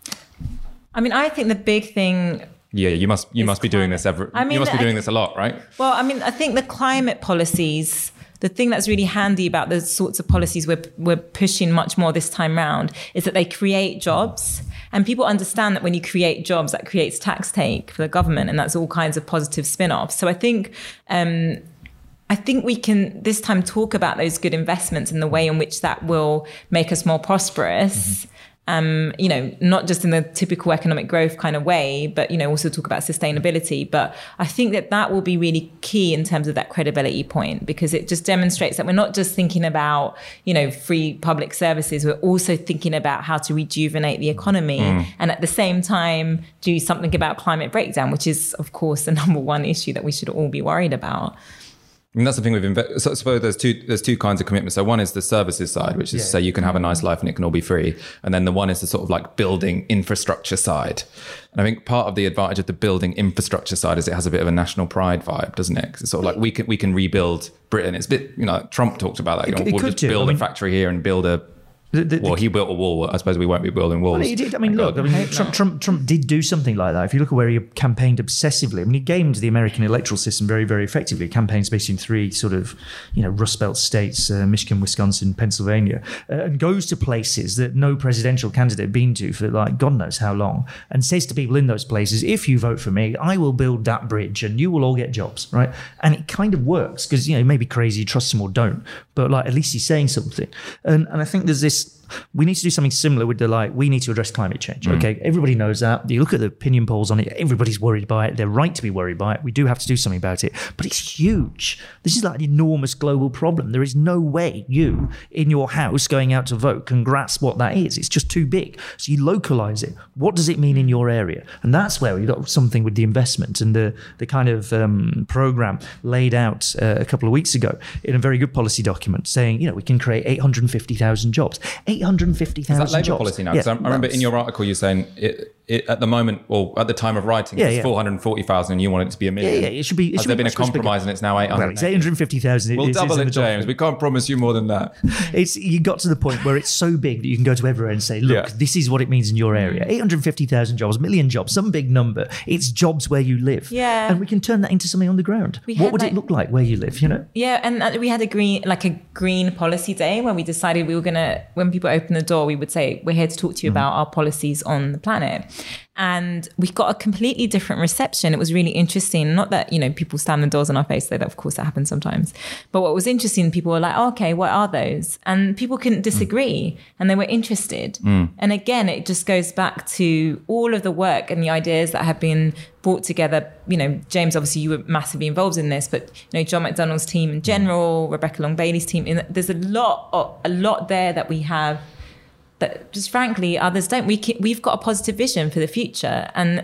I mean, I think the big thing. Yeah, you must you It's must be doing climate. this every. I mean, you must be I- doing this a lot, right? Well, I mean, I think the climate policies, the thing that's really handy about the sorts of policies we're, we're pushing much more this time round is that they create jobs. And people understand that when you create jobs, that creates tax take for the government, and that's all kinds of positive spin-offs. So I think um, I think we can this time talk about those good investments and the way in which that will make us more prosperous. Mm-hmm. Um, you know, not just in the typical economic growth kind of way, but, you know, also talk about sustainability. But I think that that will be really key in terms of that credibility point, because it just demonstrates that we're not just thinking about, you know, free public services. We're also thinking about how to rejuvenate the economy mm. and at the same time do something about climate breakdown, which is, of course, the number one issue that we should all be worried about. And that's the thing we've invested. So I suppose there's two there's two kinds of commitments. So one is the services side, which is Yeah. say you can have a nice life and it can all be free. And then the one is the sort of like building infrastructure side. And I think part of the advantage of the building infrastructure side is it has a bit of a national pride vibe, doesn't it? 'Cause it's sort of like we can we can rebuild Britain. It's a bit, you know, Trump talked about that. You It- know, it we'll could just do. build I mean- a factory here and build a. The- the- well, the- he built a wall. I suppose we won't be building walls. Well, he did. I mean, Thank look, I God. mean, Trump, Trump, Trump did do something like that. If you look at where he campaigned obsessively, I mean, he gamed the American electoral system very, very effectively. He campaigns based in three sort of, you know, Rust Belt states, uh, Michigan, Wisconsin, Pennsylvania, uh, and goes to places that no presidential candidate had been to for like God knows how long, and says to people in those places, if you vote for me, I will build that bridge and you will all get jobs, right? And it kind of works because, you know, maybe crazy, you trust him or don't, but like at least he's saying something. And, and I think there's this We need to do something similar with the like, we need to address climate change. Mm. Okay, everybody knows that. You look at the opinion polls on it, everybody's worried by it. They're right to be worried by it. We do have to do something about it. But it's huge. This is like an enormous global problem. There is no way you, in your house, going out to vote can grasp what that is. It's just too big. So you localize it. What does it mean in your area? And that's where we got something with the investment and the, the kind of um, program laid out uh, a couple of weeks ago in a very good policy document saying, you know, we can create eight hundred fifty thousand jobs. eight hundred fifty thousand jobs. Is that Labour policy now? Because yeah, I, I remember in your article you're saying it, it, at the moment, or at the time of writing, yeah, it's yeah. four hundred forty thousand and you want it to be a million. Yeah, yeah, it should be. It Has should there be been a compromise and it's now eight hundred? Well, it's eight hundred fifty thousand. We'll double it, James. We can't promise you more than that. It's You got to the point where it's so big that you can go to everywhere and say, look, yeah. this is what it means in your area. eight hundred fifty thousand jobs, a million jobs, some big number. It's jobs where you live. Yeah. And we can turn that into something on the ground. We what would like, it look like where you live, you know? Yeah, and we had a green, like a green policy day where we decided we were going to, when people open the door, we would say, we're here to talk to you mm-hmm. about our policies on the planet. And we got a completely different reception. It was really interesting. Not that, you know, people slam the doors on our face, though, that of course that happens sometimes. But what was interesting, people were like, oh, okay, what are those? And people couldn't disagree mm. and they were interested. Mm. And again, it just goes back to all of the work and the ideas that have been brought together. You know, James, obviously you were massively involved in this, but, you know, John McDonnell's team in general, Rebecca Long-Bailey's team, there's a lot, a lot there that we have that just frankly others don't. We can, we've got a positive vision for the future, and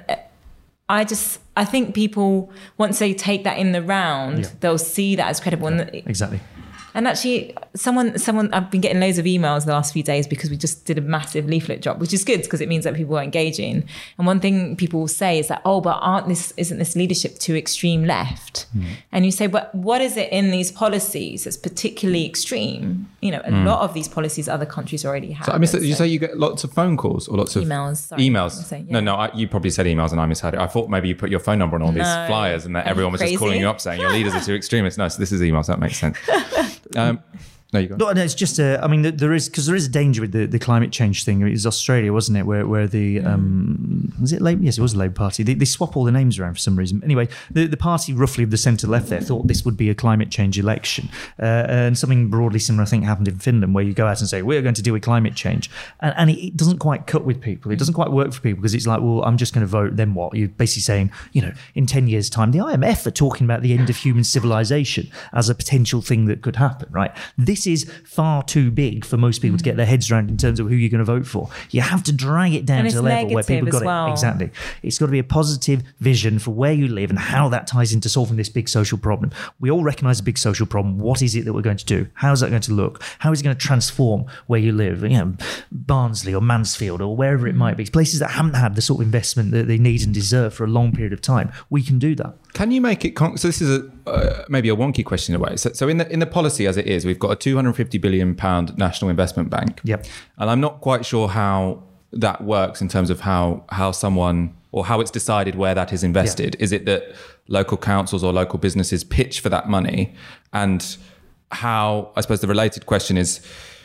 I just I think people, once they take that in the round, yeah. they'll see that as credible. Yeah, and exactly. And actually, someone, someone, I've been getting loads of emails the last few days because we just did a massive leaflet drop, which is good because it means that people are engaging. And one thing people will say is that, oh, but aren't this, isn't this leadership too extreme left? Mm. And you say, but what is it in these policies that's particularly extreme? You know, a mm. lot of these policies other countries already have. So I missed it. Did you say you get lots of phone calls or lots of emails? Sorry, emails. Say, yeah. No, no, I, you probably said emails and I misheard it. I thought maybe you put your phone number on all these no. flyers and that everyone was just calling you up saying your leaders are too extremist. No, so this is emails. That makes sense. Um, No, you go. No, no, it's just a, I mean, there is, because there is a danger with the, the climate change thing. It was Australia, wasn't it, where where the, um, was it Labour? Yes, it was the Labour Party. They, they swap all the names around for some reason. Anyway, the, the party roughly of the centre-left there thought this would be a climate change election. Uh, and something broadly similar, I think, happened in Finland, where you go out and say, we're going to deal with climate change. And, and it, it doesn't quite cut with people. It doesn't quite work for people because it's like, well, I'm just going to vote, then what? You're basically saying, you know, in ten years' time, the I M F are talking about the end of human civilization as a potential thing that could happen, right? This is far too big for most people to get their heads around in terms of who you're going to vote for. You have to drag it down to a level where people got well. it. Exactly. It's got to be a positive vision for where you live and how that ties into solving this big social problem. We all recognise a big social problem. What is it that we're going to do? How is that going to look? How is it going to transform where you live? You know, Barnsley or Mansfield or wherever it might be. Places that haven't had the sort of investment that they need and deserve for a long period of time. We can do that. Can you make it? Con- so this is a uh, maybe a wonky question in a way. So, so in the in the policy as it is, we've got a two hundred fifty billion pound national investment bank. Yep. And I'm not quite sure how that works in terms of how how someone or how it's decided where that is invested. Yep. Is it that local councils or local businesses pitch for that money? And how, I suppose the related question is,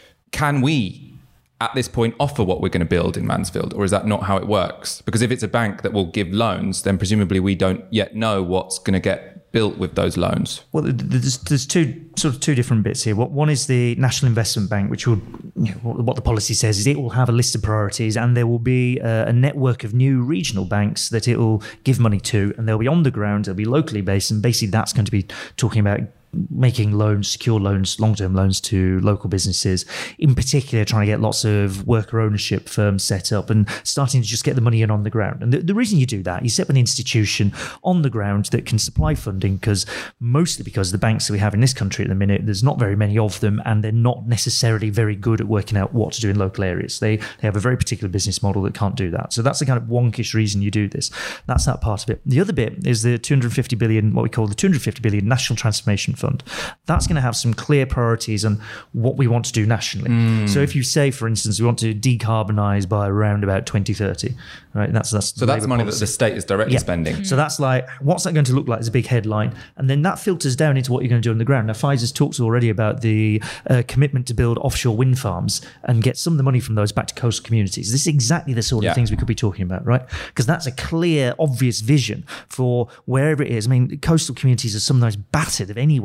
can we at this point offer what we're going to build in Mansfield, or is that not how it works? Because if it's a bank that will give loans, then presumably we don't yet know what's going to get built with those loans. Well, there's, there's two sort of two different bits here. One is the National Investment Bank, which will, you know, what the policy says is it will have a list of priorities, and there will be a, a network of new regional banks that it will give money to, and they'll be on the ground, they'll be locally based, and basically that's going to be talking about making loans, secure loans, long-term loans to local businesses, in particular trying to get lots of worker ownership firms set up and starting to just get the money in on the ground. And the, the reason you do that, you set up an institution on the ground that can supply funding, because mostly because the banks that we have in this country at the minute, there's not very many of them, and they're not necessarily very good at working out what to do in local areas. They, they have a very particular business model that can't do that. So that's the kind of wonkish reason you do this. That's that part of it. The other bit is the two hundred fifty billion, what we call the two hundred fifty billion National Transformation Fund. That's going to have some clear priorities on what we want to do nationally. Mm. So if you say, for instance, we want to decarbonise by around about twenty thirty, right? That's that's so that's money policy. That the state is directly yeah. spending. Mm. So that's like, what's that going to look like as a big headline? And then that filters down into what you're going to do on the ground. Now, Pfizer's talks already about the uh, commitment to build offshore wind farms and get some of the money from those back to coastal communities. This is exactly the sort of yeah. things we could be talking about, right? Because that's a clear, obvious vision for wherever it is. I mean, coastal communities are sometimes battered of anywhere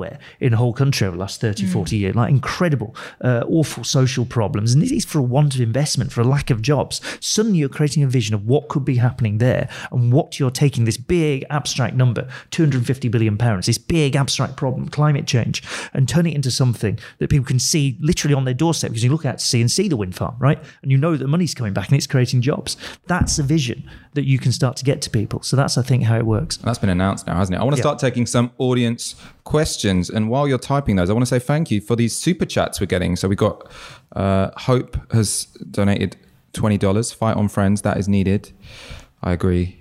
nowhere in the whole country over the last thirty, mm. forty years. Like incredible, uh, awful social problems. And this is for a want of investment, for a lack of jobs. Suddenly you're creating a vision of what could be happening there and what you're taking this big abstract number, two hundred fifty billion pounds, this big abstract problem, climate change, and turn it into something that people can see literally on their doorstep because you look out to sea and see the wind farm, right? And you know that money's coming back and it's creating jobs. That's a vision that you can start to get to people. So that's, I think, how it works. That's been announced now, hasn't it? I want to yeah. start taking some audience questions. And while you're typing those, I want to say thank you for these super chats we're getting. So we got uh, Hope has donated twenty dollars. Fight on friends, that is needed. I agree.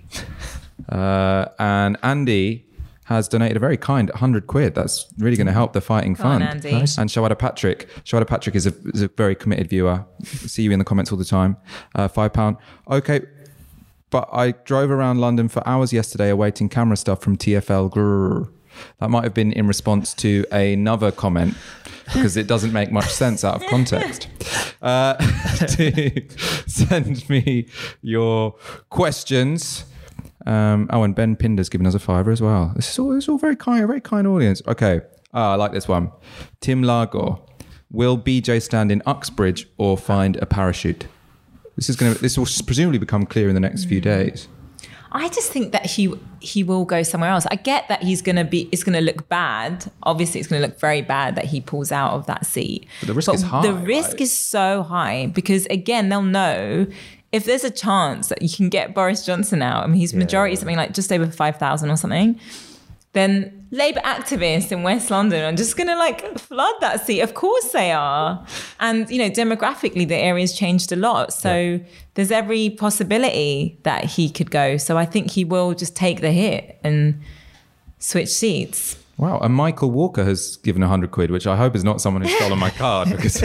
uh, and Andy has donated a very kind one hundred quid. That's really going to help the fighting fund. On, Andy. Nice. And Shawada Patrick. Shawada Patrick is a, is a very committed viewer. See you in the comments all the time. Uh, five pound. Okay. But I drove around London for hours yesterday awaiting camera stuff from T F L. Grrr. That might have been in response to another comment because it doesn't make much sense out of context. Uh, to send me your questions. Um, oh, and Ben Pinder's given us a fiver as well. This is all, this is all very kind, a very kind audience. Okay, ah, I like this one. Tim Lagor, will B J stand in Uxbridge or find a parachute? This is going to. This will presumably become clear in the next few days. I just think that he he will go somewhere else. I get that he's going to be. It's going to look bad. Obviously, it's going to look very bad that he pulls out of that seat. But the risk but is high. The risk right? is so high because again, they'll know. If there's a chance that you can get Boris Johnson out, I mean, his majority is something like just over five thousand or something, then Labour activists in West London are just going to like flood that seat. Of course they are. And, you know, demographically, the area's changed a lot. So yeah. there's every possibility that he could go. So I think he will just take the hit and switch seats. Wow. And Michael Walker has given one hundred quid, which I hope is not someone who's stolen my card because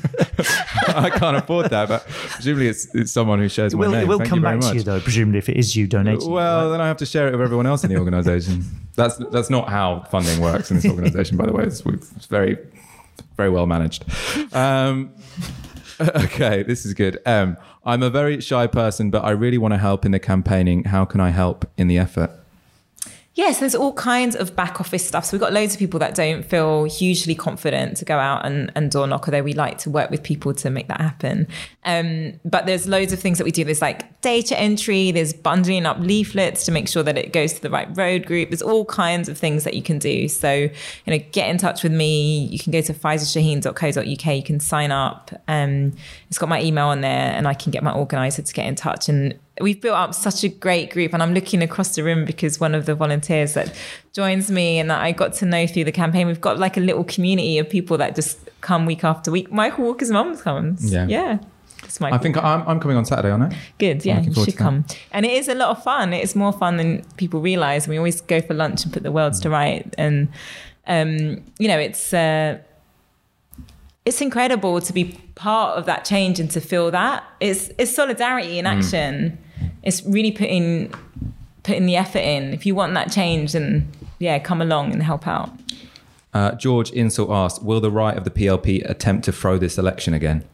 I can't afford that. But presumably it's, it's someone who shares it my will, name. It will Thank come you back very to you, much. though, presumably if it is you donating. Well, right? then I have to share it with everyone else in the organisation. That's that's not how funding works in this organisation, by the way. It's, it's very, very well managed. Um, okay, this is good. Um, I'm a very shy person, but I really want to help in the campaigning. How can I help in the effort? Yes, there's all kinds of back office stuff. So we've got loads of people that don't feel hugely confident to go out and, and door knock, although we like to work with people to make that happen. Um, but there's loads of things that we do. There's like data entry, there's bundling up leaflets to make sure that it goes to the right road group. There's all kinds of things that you can do. So, you know, get in touch with me. You can go to faisal shaheen dot co dot uk. You can sign up. Um, it's got my email on there and I can get my organizer to get in touch. And we've built up such a great group, and I'm looking across the room because one of the volunteers that joins me and that I got to know through the campaign, we've got like a little community of people that just come week after week. Michael Walker's mum comes. Yeah. Yeah. It's Michael. I think I'm, I'm coming on Saturday, aren't I? Good. Yeah, you should come. And it is a lot of fun. It's more fun than people realise. We always go for lunch and put the worlds mm. to right. And, um, you know, it's... Uh, It's incredible to be part of that change and to feel that. It's it's solidarity in action. Mm. It's really putting putting the effort in. If you want that change, then yeah, come along and help out. Uh, George Insel asked, will the right of the P L P attempt to throw this election again?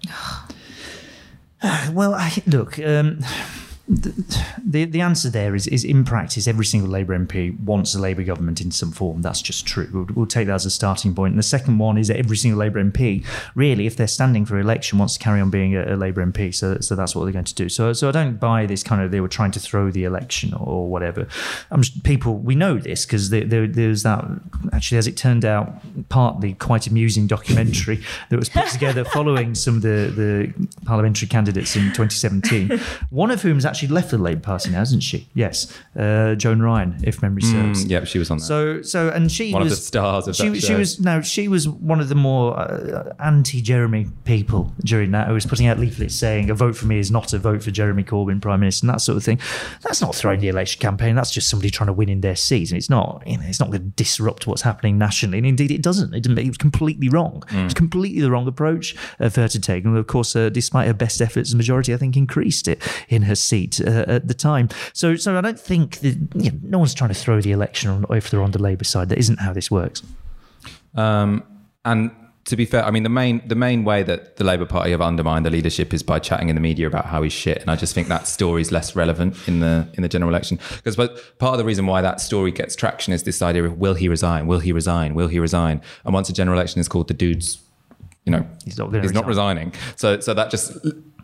Well, I, look... Um, The, the answer there is, is in practice, every single Labour M P wants a Labour government in some form. That's just true. We'll, we'll take that as a starting point. And the second one is that every single Labour M P, really, if they're standing for election, wants to carry on being a, a Labour M P. So, so that's what they're going to do. So, so I don't buy this kind of they were trying to throw the election or, or whatever. I'm just, people, we know this because there, there, there's that, actually, as it turned out, partly quite amusing documentary that was put together following some of the, the parliamentary candidates in twenty seventeen, one of whom is actually left the Labour Party now, hasn't she? Yes, uh, Joan Ryan, if memory serves. Mm, yeah, she was on that. So, so, and she one was of the stars of she, that she show. was no, she was one of the more uh, anti-Jeremy people during that. Who was putting out leaflets saying, "A vote for me is not a vote for Jeremy Corbyn, Prime Minister," and that sort of thing. That's not throwing the election campaign. That's just somebody trying to win in their seat, and it's not. You know, it's not going to disrupt what's happening nationally. And indeed, it doesn't. It, didn't, it was completely wrong. Mm. It was completely the wrong approach uh, for her to take. And of course, uh, despite her best efforts, the majority, I think, increased it in her seat uh, at the time. So, so I don't think that, you know, no one's trying to throw the election on if they're on the Labour side. That isn't how this works. Um, and to be fair, I mean, the main the main way that the Labour Party have undermined the leadership is by chatting in the media about how he's shit. And I just think that story is less relevant in the in the general election. Because but part of the reason why that story gets traction is this idea of will he resign? Will he resign? Will he resign? And once a general election is called, the dude's, you know, he's not, he's resign. not resigning. So so that just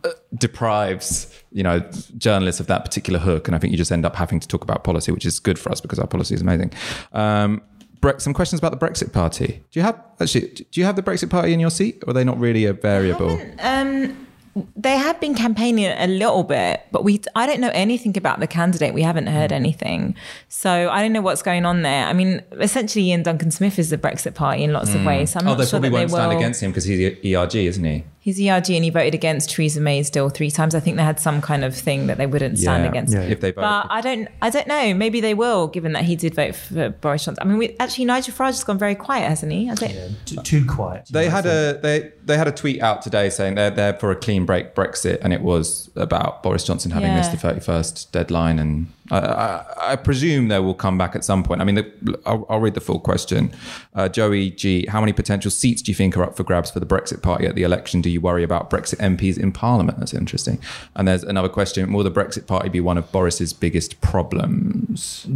deprives, you know, journalists of that particular hook. And I think you just end up having to talk about policy, which is good for us because our policy is amazing. Um, Some questions about the Brexit Party. Do you have actually? Do you have the Brexit Party in your seat, or are they not really a variable? Um, they have been campaigning a little bit, but we I don't know anything about the candidate. We haven't heard anything, so I don't know what's going on there. I mean, essentially, Ian Duncan Smith is the Brexit Party in lots mm. of ways. So I'm oh, not they sure probably that won't they stand will... against him because he's E R G, isn't he? He's E R G and he voted against Theresa May's deal three times. I think they had some kind of thing that they wouldn't stand yeah, against. Yeah. If they vote. But I don't, I don't know. Maybe they will, given that he did vote for Boris Johnson. I mean, we, actually, Nigel Farage has gone very quiet, hasn't he? I don't. Yeah, too, too quiet. They had a they they had a tweet out today saying they're there for a clean break Brexit, and it was about Boris Johnson having Yeah. missed the thirty-first deadline. And I, I, I presume they will come back at some point. I mean, the, I'll, I'll read the full question. Uh, Joey G, how many potential seats do you think are up for grabs for the Brexit Party at the election? Do you worry about Brexit M Ps in Parliament? That's interesting. And there's another question. Will the Brexit Party be one of Boris's biggest problems?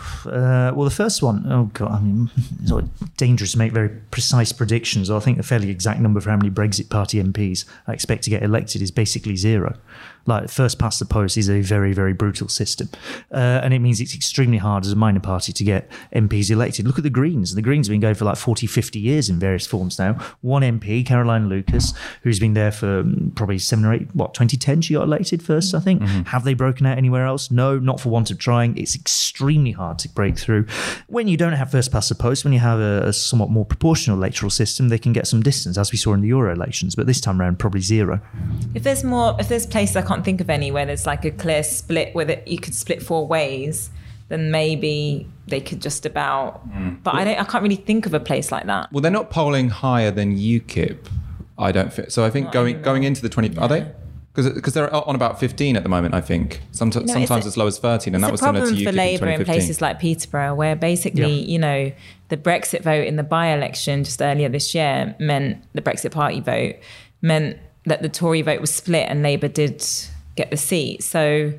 Uh, well, the first one, oh God, I mean, it's sort of dangerous to make very precise predictions. I think the fairly exact number for how many Brexit Party M Ps I expect to get elected is basically zero. Like, first past the post is a very, very brutal system. Uh, and it means it's extremely hard as a minor party to get M Ps elected. Look at the Greens. The Greens have been going for like forty, fifty years in various forms now. One M P, Caroline Lucas, who's been there for probably seven or eight, what, twenty ten she got elected first, I think. Mm-hmm. Have they broken out anywhere else? No, not for want of trying. It's extremely hard to break through. When you don't have first past the post, when you have a, a somewhat more proportional electoral system, they can get some distance, as we saw in the Euro elections. But this time around, probably zero. If there's more, if there's places I can't think of any where there's like a clear split where it, you could split four ways, then maybe they could just about. Mm. But I don't. I can't really think of a place like that. Well, they're not polling higher than UKIP, I don't think. So I think not going anymore. going into the twenty, yeah. Are they? Because they're on about fifteen at the moment, I think. Sometimes, no, sometimes a, as low as thirteen, and that was similar to UKIP in twenty fifteen. It's a problem for Labour in places like Peterborough, where basically, yeah. you know, the Brexit vote in the by-election just earlier this year meant the Brexit Party vote meant that the Tory vote was split and Labour did get the seat. So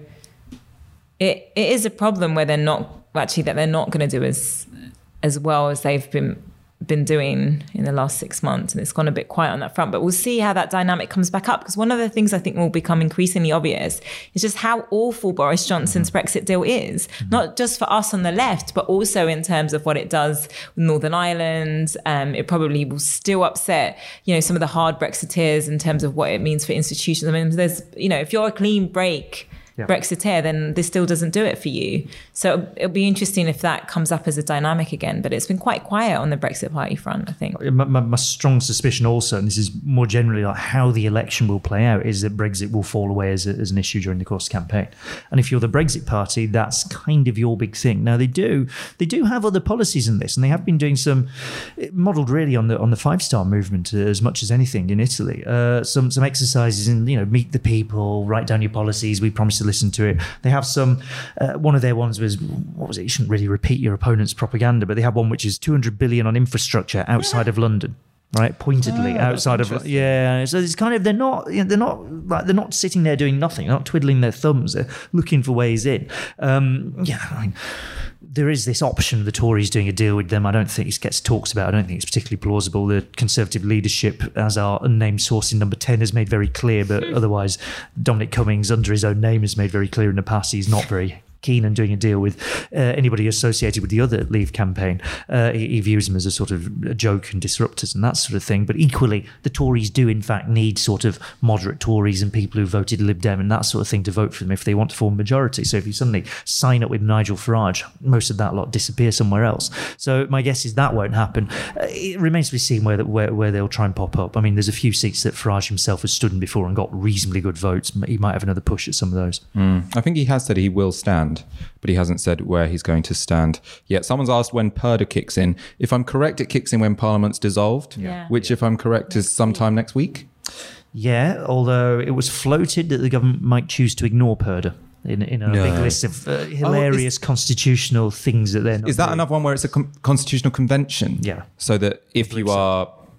it it is a problem where they're not actually that they're not going to do as as well as they've been been doing in the last six months, and it's gone a bit quiet on that front. But we'll see how that dynamic comes back up, because one of the things I think will become increasingly obvious is just how awful Boris Johnson's Brexit deal is, mm-hmm. not just for us on the left, but also in terms of what it does with Northern Ireland. Um, it probably will still upset, you know, some of the hard Brexiteers in terms of what it means for institutions. I mean, there's, you know, if you're a clean break Yeah. Brexiteer, then this still doesn't do it for you. So it'll be interesting if that comes up as a dynamic again. But it's been quite quiet on the Brexit Party front, I think. My, my, my strong suspicion also, and this is more generally like how the election will play out, is that Brexit will fall away as, a, as an issue during the course of the campaign. And if you're the Brexit Party, that's kind of your big thing. Now, they do they do have other policies in this, and they have been doing some, modelled really on the on the Five Star movement as much as anything in Italy. Uh, some some exercises in, you know, meet the people, write down your policies, we promise to listen to it. They have some, uh, one of their ones was, what was it? You shouldn't really repeat your opponent's propaganda, but they have one which is two hundred billion on infrastructure outside yeah. of London. Right, pointedly oh, outside of yeah. So it's kind of they're not you know, they're not like they're not sitting there doing nothing. They're not twiddling their thumbs. They're looking for ways in. Um, yeah, I mean, there is this option of the Tories doing a deal with them. I don't think it gets talked about. I don't think it's particularly plausible. The Conservative leadership, as our unnamed source in number ten has made very clear, but otherwise Dominic Cummings, under his own name, has made very clear in the past he's not very keen on doing a deal with uh, anybody associated with the other Leave campaign. Uh, he, he views them as a sort of a joke and disruptors and that sort of thing. But equally, the Tories do in fact need sort of moderate Tories and people who voted Lib Dem and that sort of thing to vote for them if they want to form a majority. So if you suddenly sign up with Nigel Farage, most of that lot disappear somewhere else. So my guess is that won't happen. Uh, it remains to be seen where, where where they'll try and pop up. I mean, there's a few seats that Farage himself has stood in before and got reasonably good votes. He might have another push at some of those. Mm. I think he has said he will stand, but he hasn't said where he's going to stand yet. Someone's asked when Purdah kicks in. If I'm correct, it kicks in when Parliament's dissolved, yeah. which, if I'm correct, is sometime next week. Yeah, although it was floated that the government might choose to ignore Purdah in, in a no. big list of uh, hilarious oh, constitutional things that they're not Is that doing. Another one where it's a com- constitutional convention? Yeah. So that if you so. are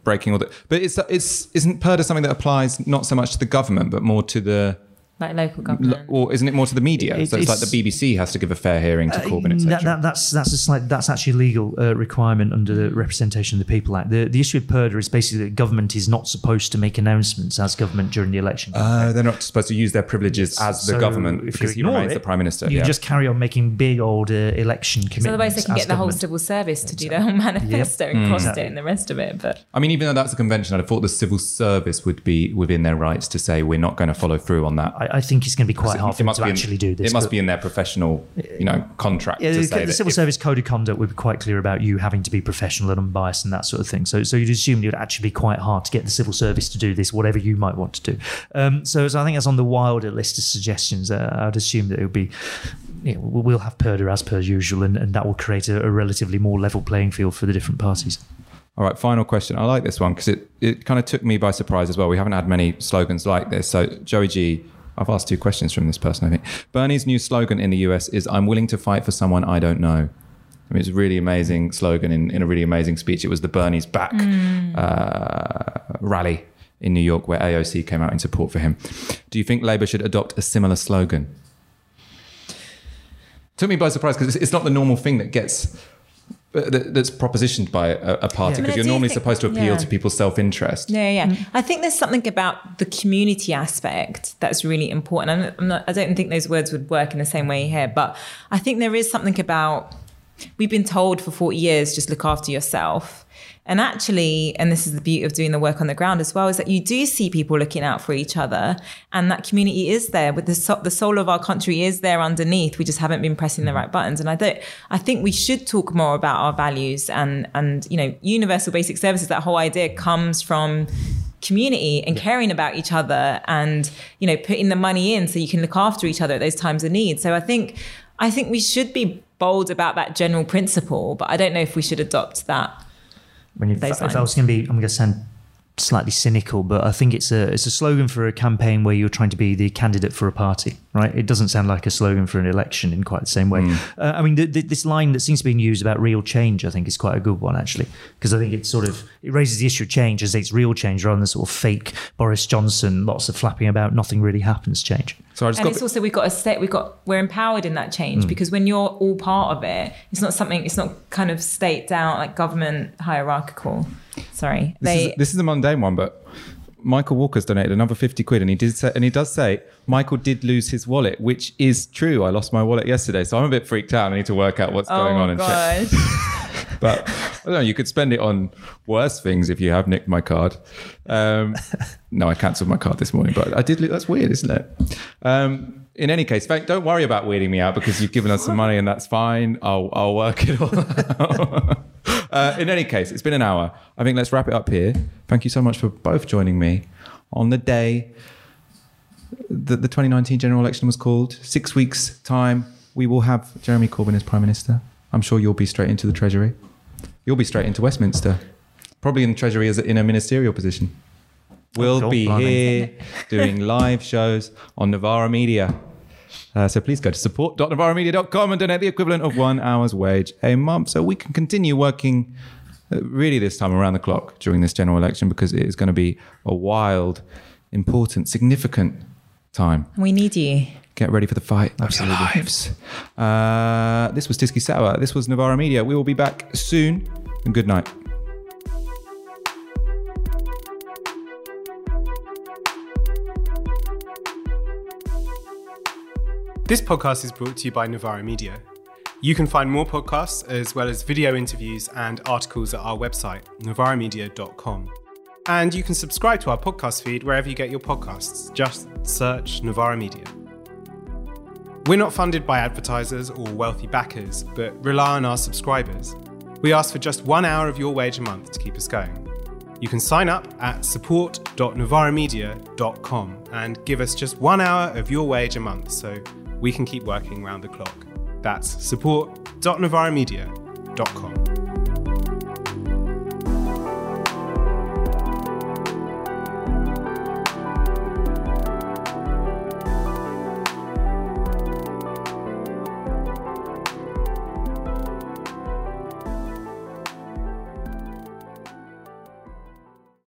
breaking all the. But it's it's isn't Purdah something that applies not so much to the government but more to the. Like local government, or isn't it more to the media? It, so it's, it's like the B B C has to give a fair hearing to Corbyn, et cetera. That, that, that's that's a slight, that's actually a legal uh, requirement under the Representation of the People Act. The the issue with Purdah is basically that government is not supposed to make announcements as government during the election. Uh, they're not supposed to use their privileges as the So government if because he you ignore remains it, the prime minister. You yeah. just carry on making big old uh, election commitments. so otherwise they can as get the whole government. civil service to do their whole manifesto Yep. and Mm. cost Exactly. it and the rest of it. But I mean, even though that's a convention, I'd have thought the civil service would be within their rights to say we're not going to follow through on that. I, I think it's going to be quite hard for them to be in- actually do this. It must but- be in their professional, you know, contract Yeah, to the, say the that civil if- service code of conduct would be quite clear about you having to be professional and unbiased and that sort of thing. So, so you'd assume it would actually be quite hard to get the civil service to do this, whatever you might want to do. Um, so, so I think that's on the wilder list of suggestions. Uh, I'd assume that it would be, you know, we'll have Purdah as per usual, and, and that will create a, a relatively more level playing field for the different parties. All right, final question. I like this one because it, it kind of took me by surprise as well. We haven't had many slogans like this. So, Joey G, I've asked two questions from this person, I think. Bernie's new slogan in the U S is, I'm willing to fight for someone I don't know. I mean, it's a really amazing slogan in, in a really amazing speech. It was the Bernie's Back mm. uh, rally in New York where A O C came out in support for him. Do you think Labour should adopt a similar slogan? Took me by surprise because it's, it's not the normal thing that gets... that's propositioned by a, a party Yeah. because I mean, you're I do normally think- supposed to appeal yeah. to people's self-interest. Yeah, yeah. I think there's something about the community aspect that's really important. I'm I'm not, I don't think those words would work in the same way here, but I think there is something about, we've been told for forty years, just look after yourself. And actually, and this is the beauty of doing the work on the ground as well, is that you do see people looking out for each other, and that community is there. With the so- the soul of our country is there underneath. We just haven't been pressing the right buttons. And I don't. I think we should talk more about our values and and you know, universal basic services. That whole idea comes from community and caring about each other, and you know, putting the money in so you can look after each other at those times of need. So I think I think we should be bold about that general principle, but I don't know if we should adopt that. When you, if, if I was going to be, I'm going to sound slightly cynical, but I think it's a it's a slogan for a campaign where you're trying to be the candidate for a party, right? It doesn't sound like a slogan for an election in quite the same way. Mm. Uh, I mean, the, the, this line that seems to be used about real change, I think, is quite a good one actually, because I think it sort of it raises the issue of change as it's real change rather than sort of fake Boris Johnson, lots of flapping about, nothing really happens change. So I just and got it's also we've got a state, we've got we're empowered in that change mm. because when you're all part of it, it's not something, it's not kind of state down like government hierarchical. Sorry, this, they, is, this is a mundane one, but Michael Walker's donated another fifty quid, and he did say, and he does say Michael did lose his wallet, which is true. I lost my wallet yesterday, so I'm a bit freaked out. I need to work out what's oh going on and gosh. check. But I don't know, you could spend it on worse things if you have nicked my card. Um, no, I cancelled my card this morning, but I did. That's weird, isn't it? Um, in any case, don't worry about weirding me out because you've given us some money and that's fine. I'll I'll work it all out. Uh, in any case, it's been an hour. I think let's wrap it up here. Thank you so much for both joining me on the day that the twenty nineteen general election was called. Six weeks' time, we will have Jeremy Corbyn as Prime Minister. I'm sure you'll be straight into the Treasury. You'll be straight into Westminster. Probably in the Treasury as in a ministerial position. We'll oh, be blimey. here doing live shows on Novara Media. Uh, so please go to support dot novara media dot com and donate the equivalent of one hour's wage a month so we can continue working uh, really this time around the clock during this general election, because it is going to be a wild, important, significant time. We need you. Get ready for the fight of your lives. Uh, this was Tizky Sauer. This was Novara Media. We will be back soon, and good night. This podcast is brought to you by Novara Media. You can find more podcasts as well as video interviews and articles at our website, novara media dot com. And you can subscribe to our podcast feed wherever you get your podcasts. Just search Novara Media. We're not funded by advertisers or wealthy backers, but rely on our subscribers. We ask for just one hour of your wage a month to keep us going. You can sign up at support dot novara media dot com and give us just one hour of your wage a month so we can keep working round the clock. That's support dot novara media dot com.